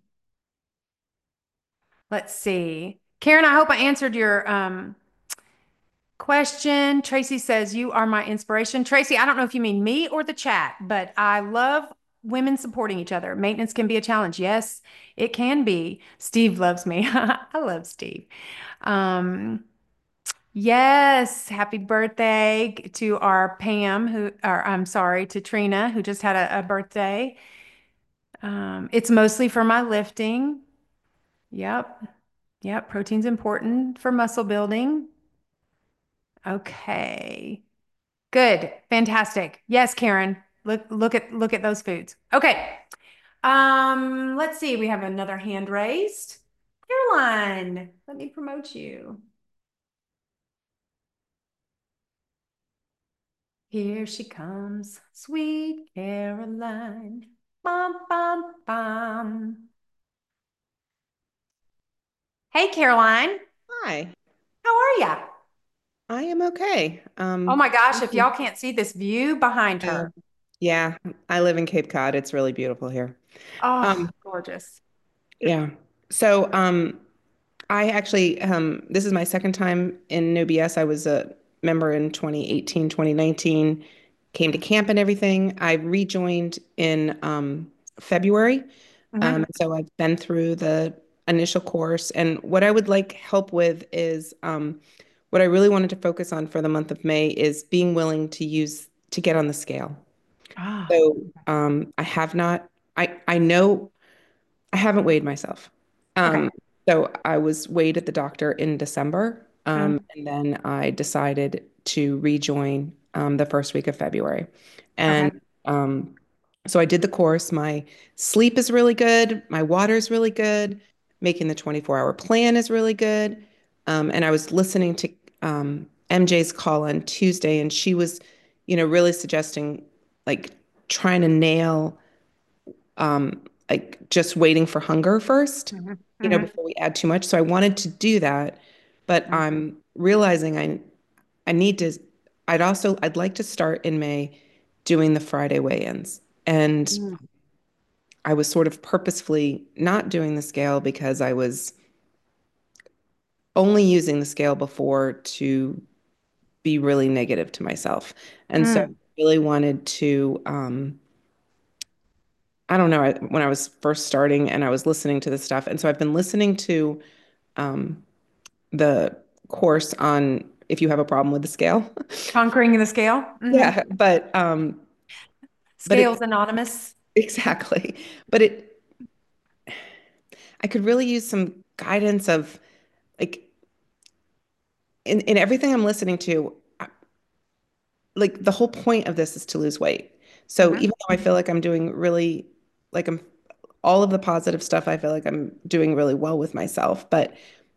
Let's see. Karen, I hope I answered your question. Tracy says, you are my inspiration. Tracy, I don't know if you mean me or the chat, but I love women supporting each other. Maintenance can be a challenge. Yes, it can be. Steve loves me. I love Steve. Um, yes, happy birthday to our Pam, or I'm sorry, to Trina, who just had a birthday. It's mostly for my lifting. Yep. Yep. Protein's important for muscle building. Okay. Good. Fantastic. Yes, Karen. Look at those foods. Okay. Let's see. We have another hand raised. Caroline, let me promote you. Here she comes, sweet Caroline. Bum, bum, bum. Hey, Caroline. Hi, How are ya? I am okay. Oh my gosh, if y'all can't see this view behind uh, her. yeah, I live in Cape Cod. It's really beautiful here. Oh, Um, gorgeous. yeah. So, I actually, this is my second time in No BS. I was a member in 2018, 2019, came to camp and everything. I rejoined in February. Hmm. So I've been through the initial course. And what I would like help with is what I really wanted to focus on for the month of May is being willing to get on the scale. Ah, So I have not, I know I haven't weighed myself. okay. So I was weighed at the doctor in December, Mm, and then I decided to rejoin the first week of February. okay. And um, so I did the course. My sleep is really good. My water is really good. Making the 24-hour plan is really good. And I was listening to MJ's call on Tuesday, and she was, really suggesting like trying to nail like just waiting for hunger first, Hmm. Hmm. before we add too much. So I wanted to do that, but I'm realizing I need to I'd like to start in May doing the Friday weigh-ins. And Mm, I was sort of purposefully not doing the scale because I was only using the scale before to be really negative to myself. And so I mm. really wanted to I don't know, when I was first starting and I was listening to this stuff. And so I've been listening to um, the course on if you have a problem with the scale. Conquering the scale. Yeah, but Scales it Anonymous. exactly. But I could really use some guidance of like in everything I'm listening to, like the whole point of this is to lose weight. So Hmm. even though I feel like I'm doing really like I'm all of the positive stuff, I feel like I'm doing really well with myself, but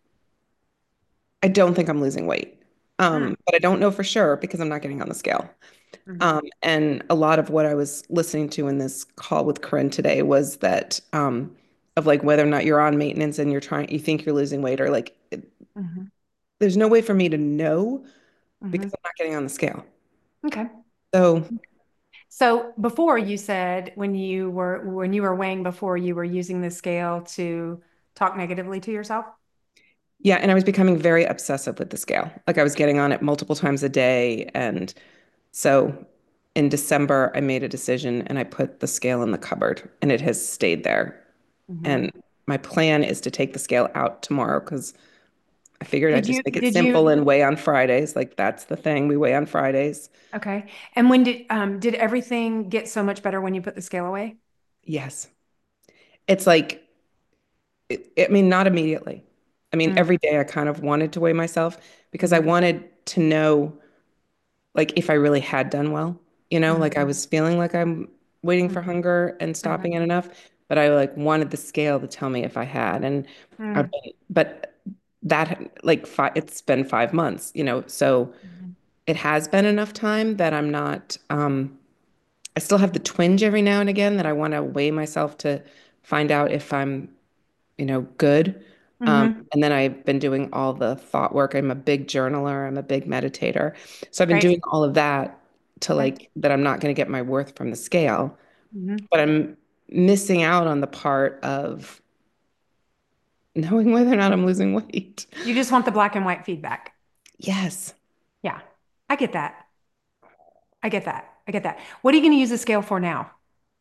I don't think I'm losing weight. Mm, But I don't know for sure because I'm not getting on the scale. hmm. And a lot of what I was listening to in this call with Corinne today was that of like whether or not you're on maintenance and you think you're losing weight or like Hmm. there's no way for me to know because Hmm. I'm not getting on the scale. Okay. So So before you said when you were weighing before you were using the scale to talk negatively to yourself? yeah, and I was becoming very obsessive with the scale. Like I was getting on it multiple times a day. And so in December, I made a decision and I put the scale in the cupboard and it has stayed there. Hmm. And my plan is to take the scale out tomorrow because I figured I'd Did just you make it did simple you and weigh on Fridays. Like that's the thing. We weigh on Fridays. okay. And when did everything get so much better when you put the scale away? Yes. It's like, I mean, not immediately. I mean, Mm, every day I kind of wanted to weigh myself because I hmm. wanted to know, like, if I really had done well, like I was feeling like I'm waiting for Hmm. hunger and stopping it enough, but I like wanted the scale to tell me if I had. And Hmm. but that like it's been 5 months, so Hmm. it has been enough time that I'm not, I still have the twinge every now and again that I want to weigh myself to find out if I'm, good. Hmm. And then I've been doing all the thought work. I'm a big journaler. I'm a big meditator. So I've been Great. doing all of that to Okay. like that I'm not going to get my worth from the scale, Hmm. but I'm missing out on the part of knowing whether or not I'm losing weight. You just want the black and white feedback. Yes. Yeah. I get that. I get that. I get that. What are you going to use the scale for now?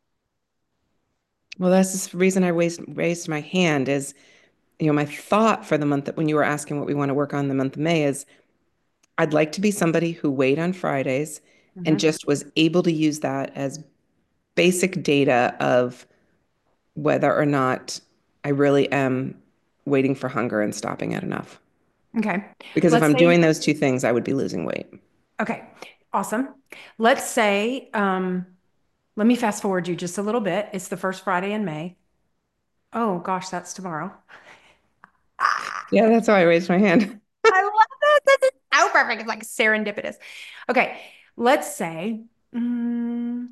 Well, that's the reason I raised my hand is, my thought for the month that when you were asking what we want to work on the month of May is I'd like to be somebody who weighed on Fridays and Hmm. just was able to use that as basic data of whether or not I really am waiting for hunger and stopping at enough. Okay. Because if Let's I'm say, doing those two things, I would be losing weight. okay, awesome. Let's say, Let me fast forward you just a little bit. It's the first Friday in May. Oh gosh, that's tomorrow. Ah, Yeah, that's how I raised my hand. I love that. This is so perfect. It's like serendipitous. Okay, let's say mm,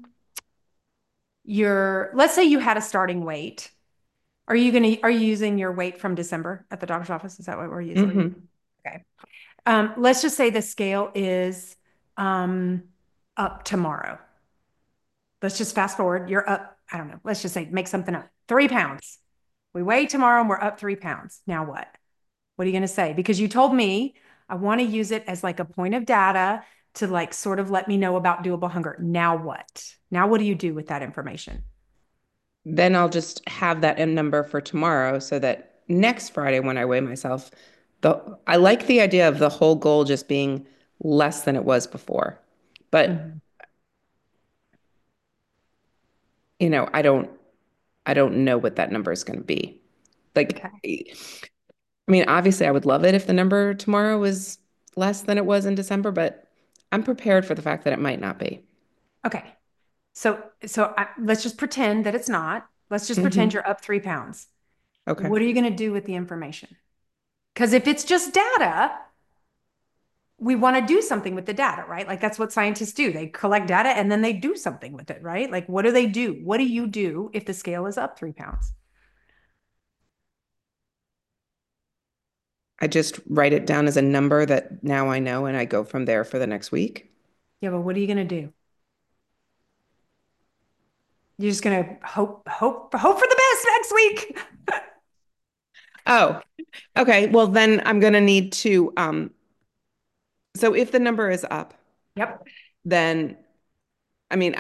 let's say you had a starting weight. Are you using your weight from December at the doctor's office? Is that what we're using? Hmm. Okay. Let's just say the scale is um, up tomorrow. Let's just fast forward. You're up, I don't know. Let's just say make something up. 3 pounds. We weigh tomorrow and we're up 3 pounds. Now what? What are you going to say? Because you told me I want to use it as like a point of data to like sort of let me know about doable hunger. Now what? Now what do you do with that information? Then I'll just have that end number for tomorrow so that next Friday when I weigh myself, I like the idea of the whole goal just being less than it was before. But, Mhm. I don't know what that number is going to be. Like, Okay. I mean, obviously I would love it if the number tomorrow was less than it was in December, but I'm prepared for the fact that it might not be. Okay. Let's just pretend that it's not. Let's just pretend Hmm. you're up 3 pounds. Okay. What are you going to do with the information? Because if it's just data, we want to do something with the data, right? Like that's what scientists do. They collect data and then they do something with it, right? Like what do they do? What do you do if the scale is up 3 pounds? I just write it down as a number that now I know and I go from there for the next week. Yeah, but what are you going to do? You're just going to hope for the best next week. Oh, okay. Well, then I'm going to need to, so if the number is up, Yep. then, I mean,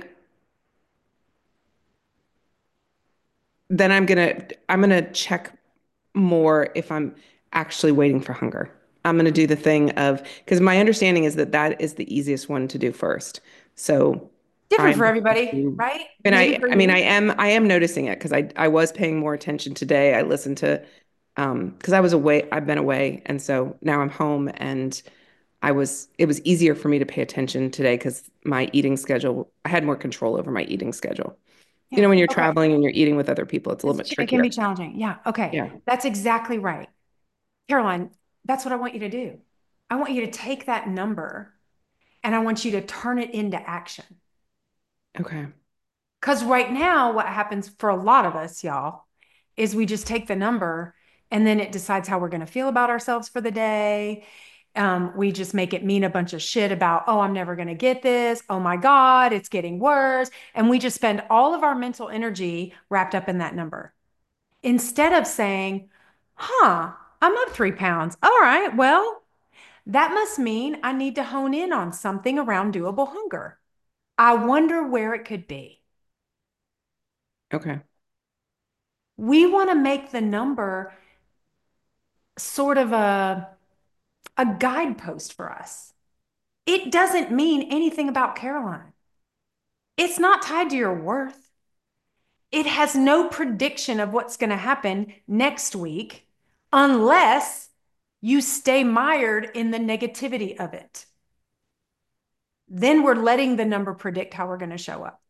then I'm gonna check more if I'm actually waiting for hunger. I'm gonna do the thing of, because my understanding is that that is the easiest one to do first. So Different I'm for going everybody, to, right? and Maybe I, for I mean, I you. am, I am noticing it because I was paying more attention today. I listened to, because I was away, I've been away, and so now I'm home, and it was easier for me to pay attention today because my eating schedule, I had more control over my eating schedule. Yeah. When you're Okay. traveling and you're eating with other people, it's a little bit It can trickier. be challenging. Yeah. Okay. Yeah. That's exactly right. Caroline, that's what I want you to do. I want you to take that number and I want you to turn it into action. Okay. Because right now, what happens for a lot of us, y'all, is we just take the number and then it decides how we're going to feel about ourselves for the day. We just make it mean a bunch of shit about, oh, I'm never going to get this. Oh my God, it's getting worse. And we just spend all of our mental energy wrapped up in that number instead of saying, huh, I'm up 3 pounds. All right, well, that must mean I need to hone in on something around doable hunger. I wonder where it could be. Okay. We want to make the number sort of a guidepost for us. It doesn't mean anything about Caroline. It's not tied to your worth. It has no prediction of what's going to happen next week unless you stay mired in the negativity of it. Then we're letting the number predict how we're going to show up,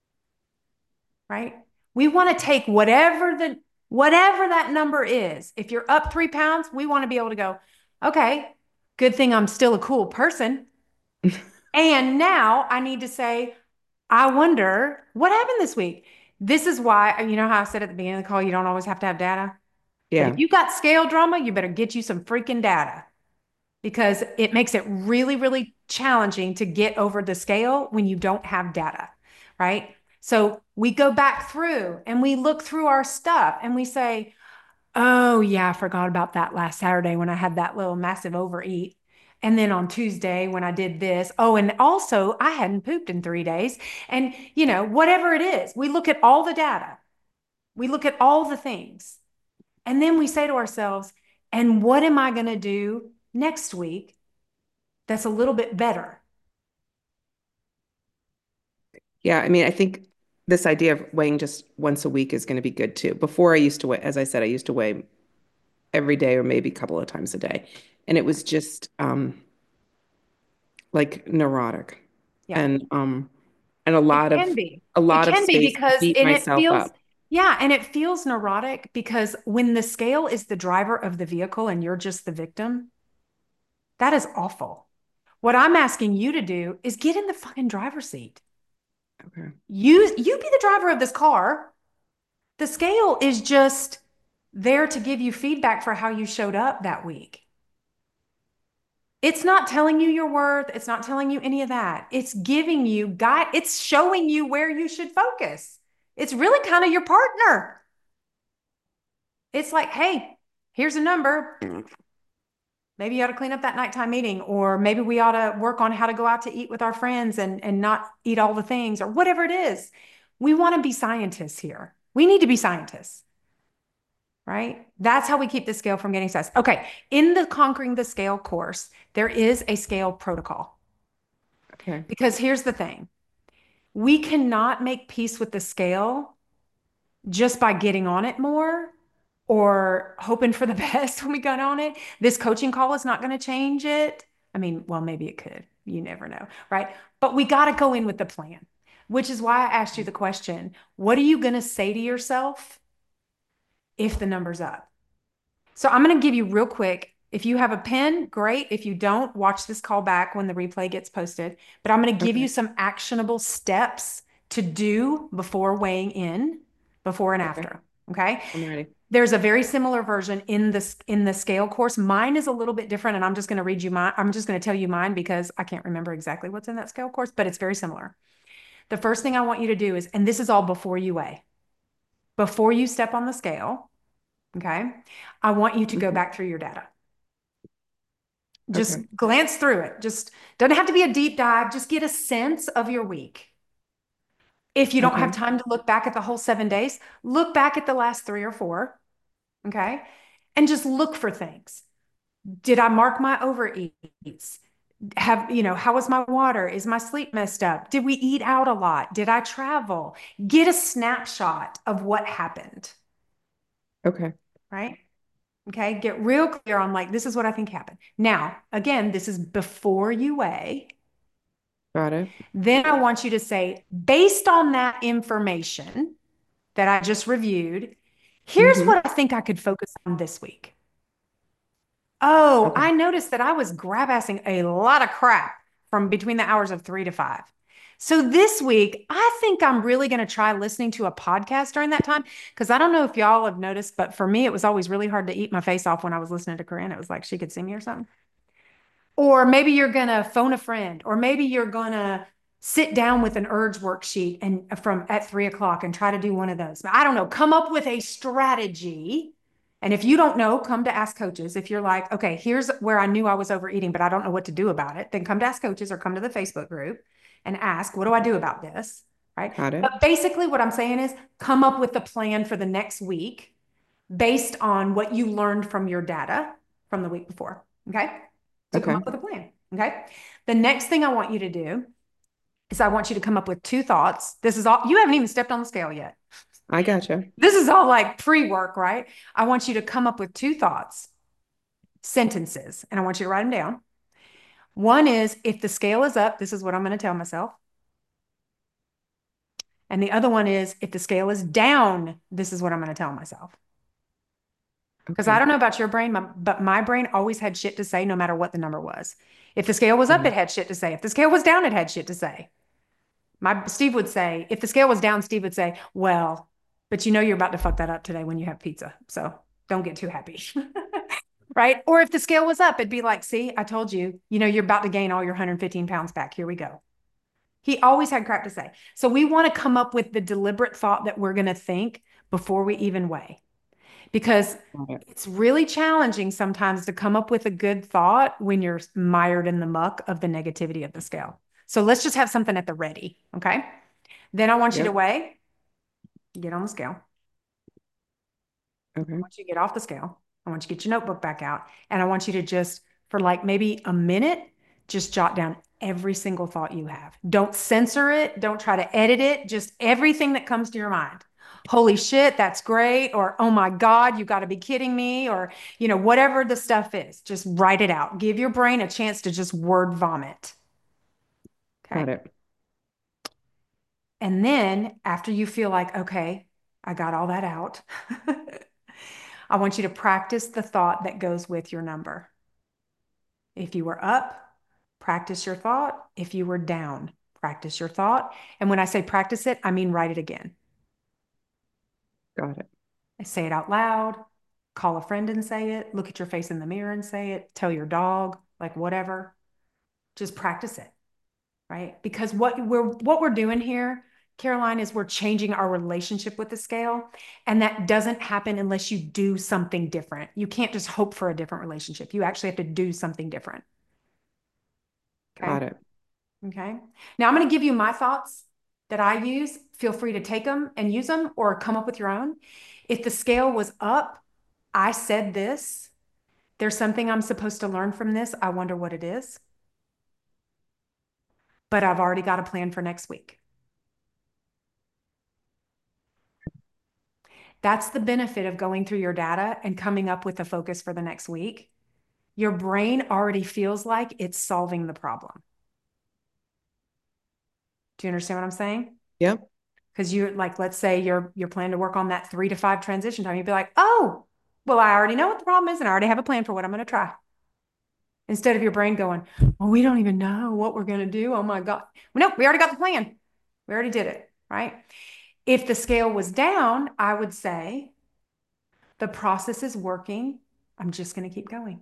right? We want to take whatever that number is. If you're up 3 pounds, we want to be able to go, okay, good thing I'm still a cool person. And now I need to say, I wonder what happened this week. This is why, you know how I said at the beginning of the call, you don't always have to have data. But if Yeah. you got scale drama, you better get you some freaking data because it makes it really, really challenging to get over the scale when you don't have data, right? So we go back through and we look through our stuff and we say, oh, yeah, I forgot about that last Saturday when I had that little massive overeat. And then on Tuesday when I did this, oh, and also I hadn't pooped in 3 days. And, whatever it is, we look at all the data, we look at all the things. And then we say to ourselves, and what am I going to do next week that's a little bit better? Yeah. I mean, I think this idea of weighing just once a week is going to be good too. Before I used to weigh, as I said, I used to weigh every day or maybe a couple of times a day. And it was just like neurotic. Yeah. And and It can be. a It lot of can be space to because, beat and it myself feels, up. yeah, and it feels neurotic because when the scale is the driver of the vehicle and you're just the victim, that is awful. What I'm asking you to do is get in the fucking driver's seat. Okay. You be the driver of this car. The scale is just there to give you feedback for how you showed up that week. It's not telling you your worth. It's not telling you any of that. It's giving you guide. It's showing you where you should focus. It's really kind of your partner. It's like, hey, here's a number. Maybe you ought to clean up that nighttime meeting, or maybe we ought to work on how to go out to eat with our friends and not eat all the things, or whatever it is. We want to be scientists here. We need to be scientists, right? That's how we keep the scale from getting stressed. Okay, in the Conquering the Scale course, there is a scale protocol. Okay. Because here's the thing, we cannot make peace with the scale just by getting on it more or hoping for the best when we got on it. This coaching call is not going to change it. I mean, well, maybe it could. You never know, right? But we got to go in with the plan, which is why I asked you the question, what are you going to say to yourself if the number's up? So I'm going to give you real quick. If you have a pen, great. If you don't, watch this call back when the replay gets posted. But I'm going to give you some actionable steps to do before weighing in, before and after. Okay. I'm ready. There's a very similar version in the scale course. Mine is a little bit different, and I'm just going to read you mine. I'm just going to tell you mine because I can't remember exactly what's in that scale course, but it's very similar. The first thing I want you to do is, and this is all before you weigh, before you step on the scale, okay, I want you to go back through your data. Just glance through it. Just doesn't have to be a deep dive. Just get a sense of your week. If you don't have time to look back at the whole 7 days, look back at the last 3 or 4. Okay. And just look for things. Did I mark my overeats? How was my water? Is my sleep messed up? Did we eat out a lot? Did I travel? Get a snapshot of what happened. Okay. Right. Okay. Get real clear on like, this is what I think happened. Now, again, this is before you weigh. Got it. Then I want you to say, based on that information that I just reviewed, here's what I think I could focus on this week. Oh, I noticed that I was grab-assing a lot of crap from between the hours of 3 to 5. So this week, I think I'm really going to try listening to a podcast during that time because I don't know if y'all have noticed, but for me, it was always really hard to eat my face off when I was listening to Corinne. It was like she could see me or something. Or maybe you're going to phone a friend, or maybe you're going to sit down with an urge worksheet and from at 3 o'clock and try to do one of those. I don't know, come up with a strategy. And if you don't know, come to Ask Coaches. If you're like, okay, here's where I knew I was overeating, but I don't know what to do about it, then come to Ask Coaches or come to the Facebook group and ask, what do I do about this? Right. Got it. But basically what I'm saying is come up with a plan for the next week based on what you learned from your data from the week before. Okay. So come up with a plan. Okay. The next thing I want you to do is I want you to come up with 2 thoughts. This is all, you haven't even stepped on the scale yet. I gotcha. This is all like pre-work, right? I want you to come up with 2 thoughts, sentences, and I want you to write them down. One is, if the scale is up, this is what I'm going to tell myself. And the other one is, if the scale is down, this is what I'm going to tell myself. Because I don't know about your brain, but my brain always had shit to say no matter what the number was. If the scale was up, it had shit to say. If the scale was down, it had shit to say. Steve would say, if the scale was down, Steve would say, well, but you're about to fuck that up today when you have pizza. So don't get too happy. Right? Or if the scale was up, it'd be like, see, I told you, you're about to gain all your 115 pounds back. Here we go. He always had crap to say. So we want to come up with the deliberate thought that we're going to think before we even weigh. Because it's really challenging sometimes to come up with a good thought when you're mired in the muck of the negativity of the scale. So let's just have something at the ready. Okay. Then I want you to weigh, get on the scale. Okay. I want you to get off the scale. I want you to get your notebook back out. And I want you to just, for like maybe a minute, just jot down every single thought you have. Don't censor it. Don't try to edit it. Just everything that comes to your mind. Holy shit, that's great. Or, oh my God, you got to be kidding me. Or, whatever the stuff is, just write it out. Give your brain a chance to just word vomit. Okay. Got it. And then after you feel like, okay, I got all that out, I want you to practice the thought that goes with your number. If you were up, practice your thought. If you were down, practice your thought. And when I say practice it, I mean write it again. Got it. Say it out loud, call a friend and say it, look at your face in the mirror and say it, tell your dog, like whatever. Just practice it, right? Because what we're doing here, Caroline, is we're changing our relationship with the scale. And that doesn't happen unless you do something different. You can't just hope for a different relationship. You actually have to do something different. Okay. Got it. Okay. Now I'm going to give you my thoughts that I use. Feel free to take them and use them or come up with your own. If the scale was up, I said this. There's something I'm supposed to learn from this. I wonder what it is. But I've already got a plan for next week. That's the benefit of going through your data and coming up with a focus for the next week. Your brain already feels like it's solving the problem. Do you understand what I'm saying? Yep. Because you're like, let's say you're planning to work on that 3 to 5 transition time. You'd be like, oh, well, I already know what the problem is, and I already have a plan for what I'm going to try. Instead of your brain going, well, we don't even know what we're going to do. Oh my God. Well, no, we already got the plan. We already did it, right? If the scale was down, I would say the process is working. I'm just going to keep going.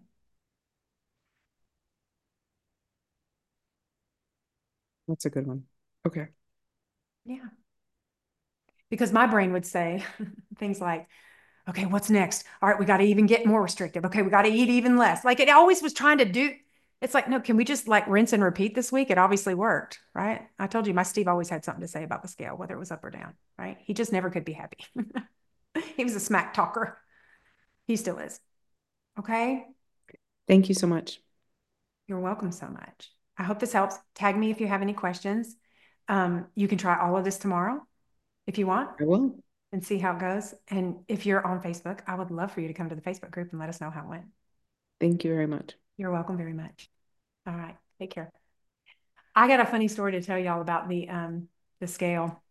That's a good one. Okay. Yeah. Because my brain would say things like, okay, what's next? All right, we got to even get more restrictive. Okay, we got to eat even less. Like it always was trying to do. It's like, no, can we just like rinse and repeat this week? It obviously worked, right? I told you my Steve always had something to say about the scale, whether it was up or down, right? He just never could be happy. He was a smack talker. He still is. Okay. Thank you so much. You're welcome so much. I hope this helps. Tag me if you have any questions. You can try all of this tomorrow if you want I will. and see how it goes. And if you're on Facebook, I would love for you to come to the Facebook group and let us know how it went. Thank you very much. You're welcome very much. All right. Take care. I got a funny story to tell y'all about the scale.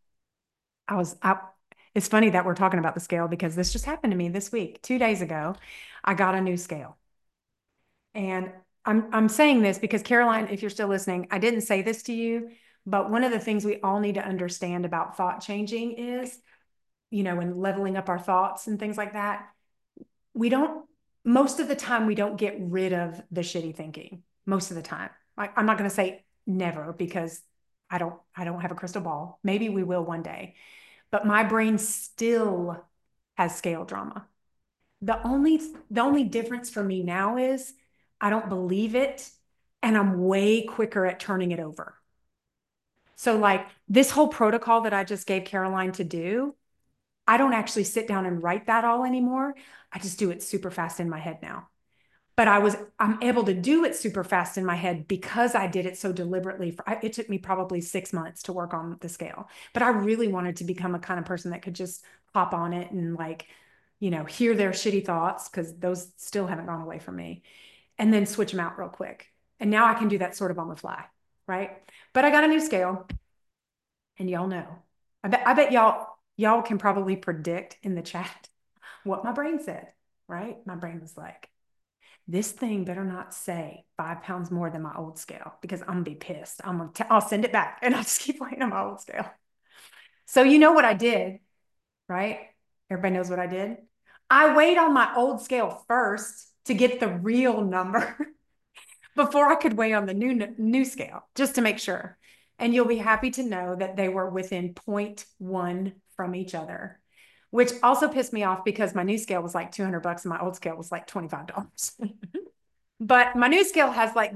It's funny that we're talking about the scale because this just happened to me this week. 2 days ago, I got a new scale. And I'm saying this because Caroline, if you're still listening, I didn't say this to you, but one of the things we all need to understand about thought changing is, and leveling up our thoughts and things like that, most of the time we don't get rid of the shitty thinking. Most of the time. I'm not going to say never because I don't have a crystal ball. Maybe we will one day. But my brain still has scale drama. The only difference for me now is I don't believe it and I'm way quicker at turning it over. So like this whole protocol that I just gave Caroline to do, I don't actually sit down and write that all anymore. I just do it super fast in my head now. But I'm able to do it super fast in my head because I did it so deliberately. It took me probably 6 months to work on the scale, but I really wanted to become a kind of person that could just hop on it and like, hear their shitty thoughts because those still haven't gone away from me and then switch them out real quick. And now I can do that sort of on the fly, right? But I got a new scale and y'all know. I bet y'all can probably predict in the chat what my brain said, right? My brain was like, this thing better not say 5 pounds more than my old scale because I'm gonna be pissed. I'll send it back and I'll just keep weighing on my old scale. So you know what I did, right? Everybody knows what I did. I weighed on my old scale first to get the real number before I could weigh on the new scale, just to make sure. And you'll be happy to know that they were within 0.1 from each other, which also pissed me off because my new scale was like $200 and my old scale was like $25. But my new scale has like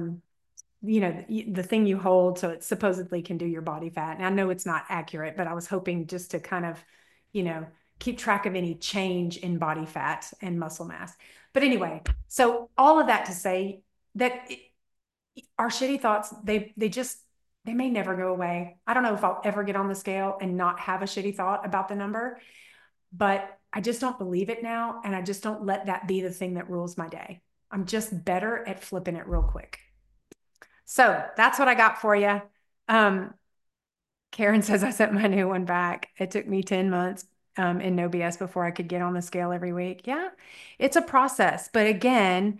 the thing you hold, so it supposedly can do your body fat. And I know it's not accurate, but I was hoping just to kind of, keep track of any change in body fat and muscle mass. But anyway, so all of that to say that our shitty thoughts, they may never go away. I don't know if I'll ever get on the scale and not have a shitty thought about the number, but I just don't believe it now. And I just don't let that be the thing that rules my day. I'm just better at flipping it real quick. So that's what I got for you. Karen says I sent my new one back. It took me 10 months in No BS before I could get on the scale every week. Yeah, it's a process. But again,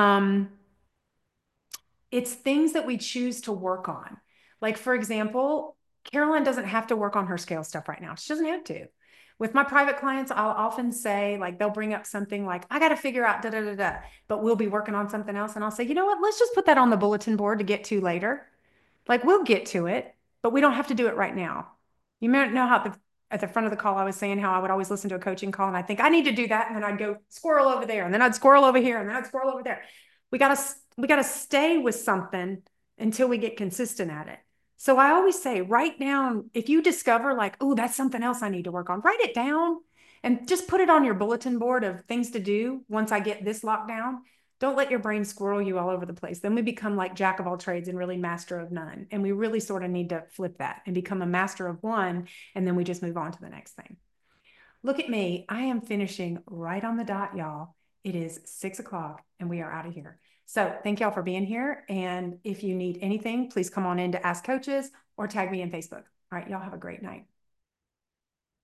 it's things that we choose to work on. Like, for example, Caroline doesn't have to work on her scale stuff right now. She doesn't have to. With my private clients, I'll often say, like, they'll bring up something like, I got to figure out da da da da, but we'll be working on something else. And I'll say, you know what? Let's just put that on the bulletin board to get to later. Like, we'll get to it, but we don't have to do it right now. You may know how at the front of the call, I was saying how I would always listen to a coaching call and I think I need to do that. And then I'd go squirrel over there and then I'd squirrel over here and then I'd squirrel over there. We gotta stay with something until we get consistent at it. So I always say, write down, if you discover like, oh, that's something else I need to work on, write it down and just put it on your bulletin board of things to do once I get this locked down. Don't let your brain squirrel you all over the place. Then we become like jack of all trades and really master of none. And we really sort of need to flip that and become a master of one. And then we just move on to the next thing. Look at me. I am finishing right on the dot, y'all. It is 6 o'clock and we are out of here. So thank y'all for being here. And if you need anything, please come on in to Ask Coaches or tag me in Facebook. All right, y'all have a great night.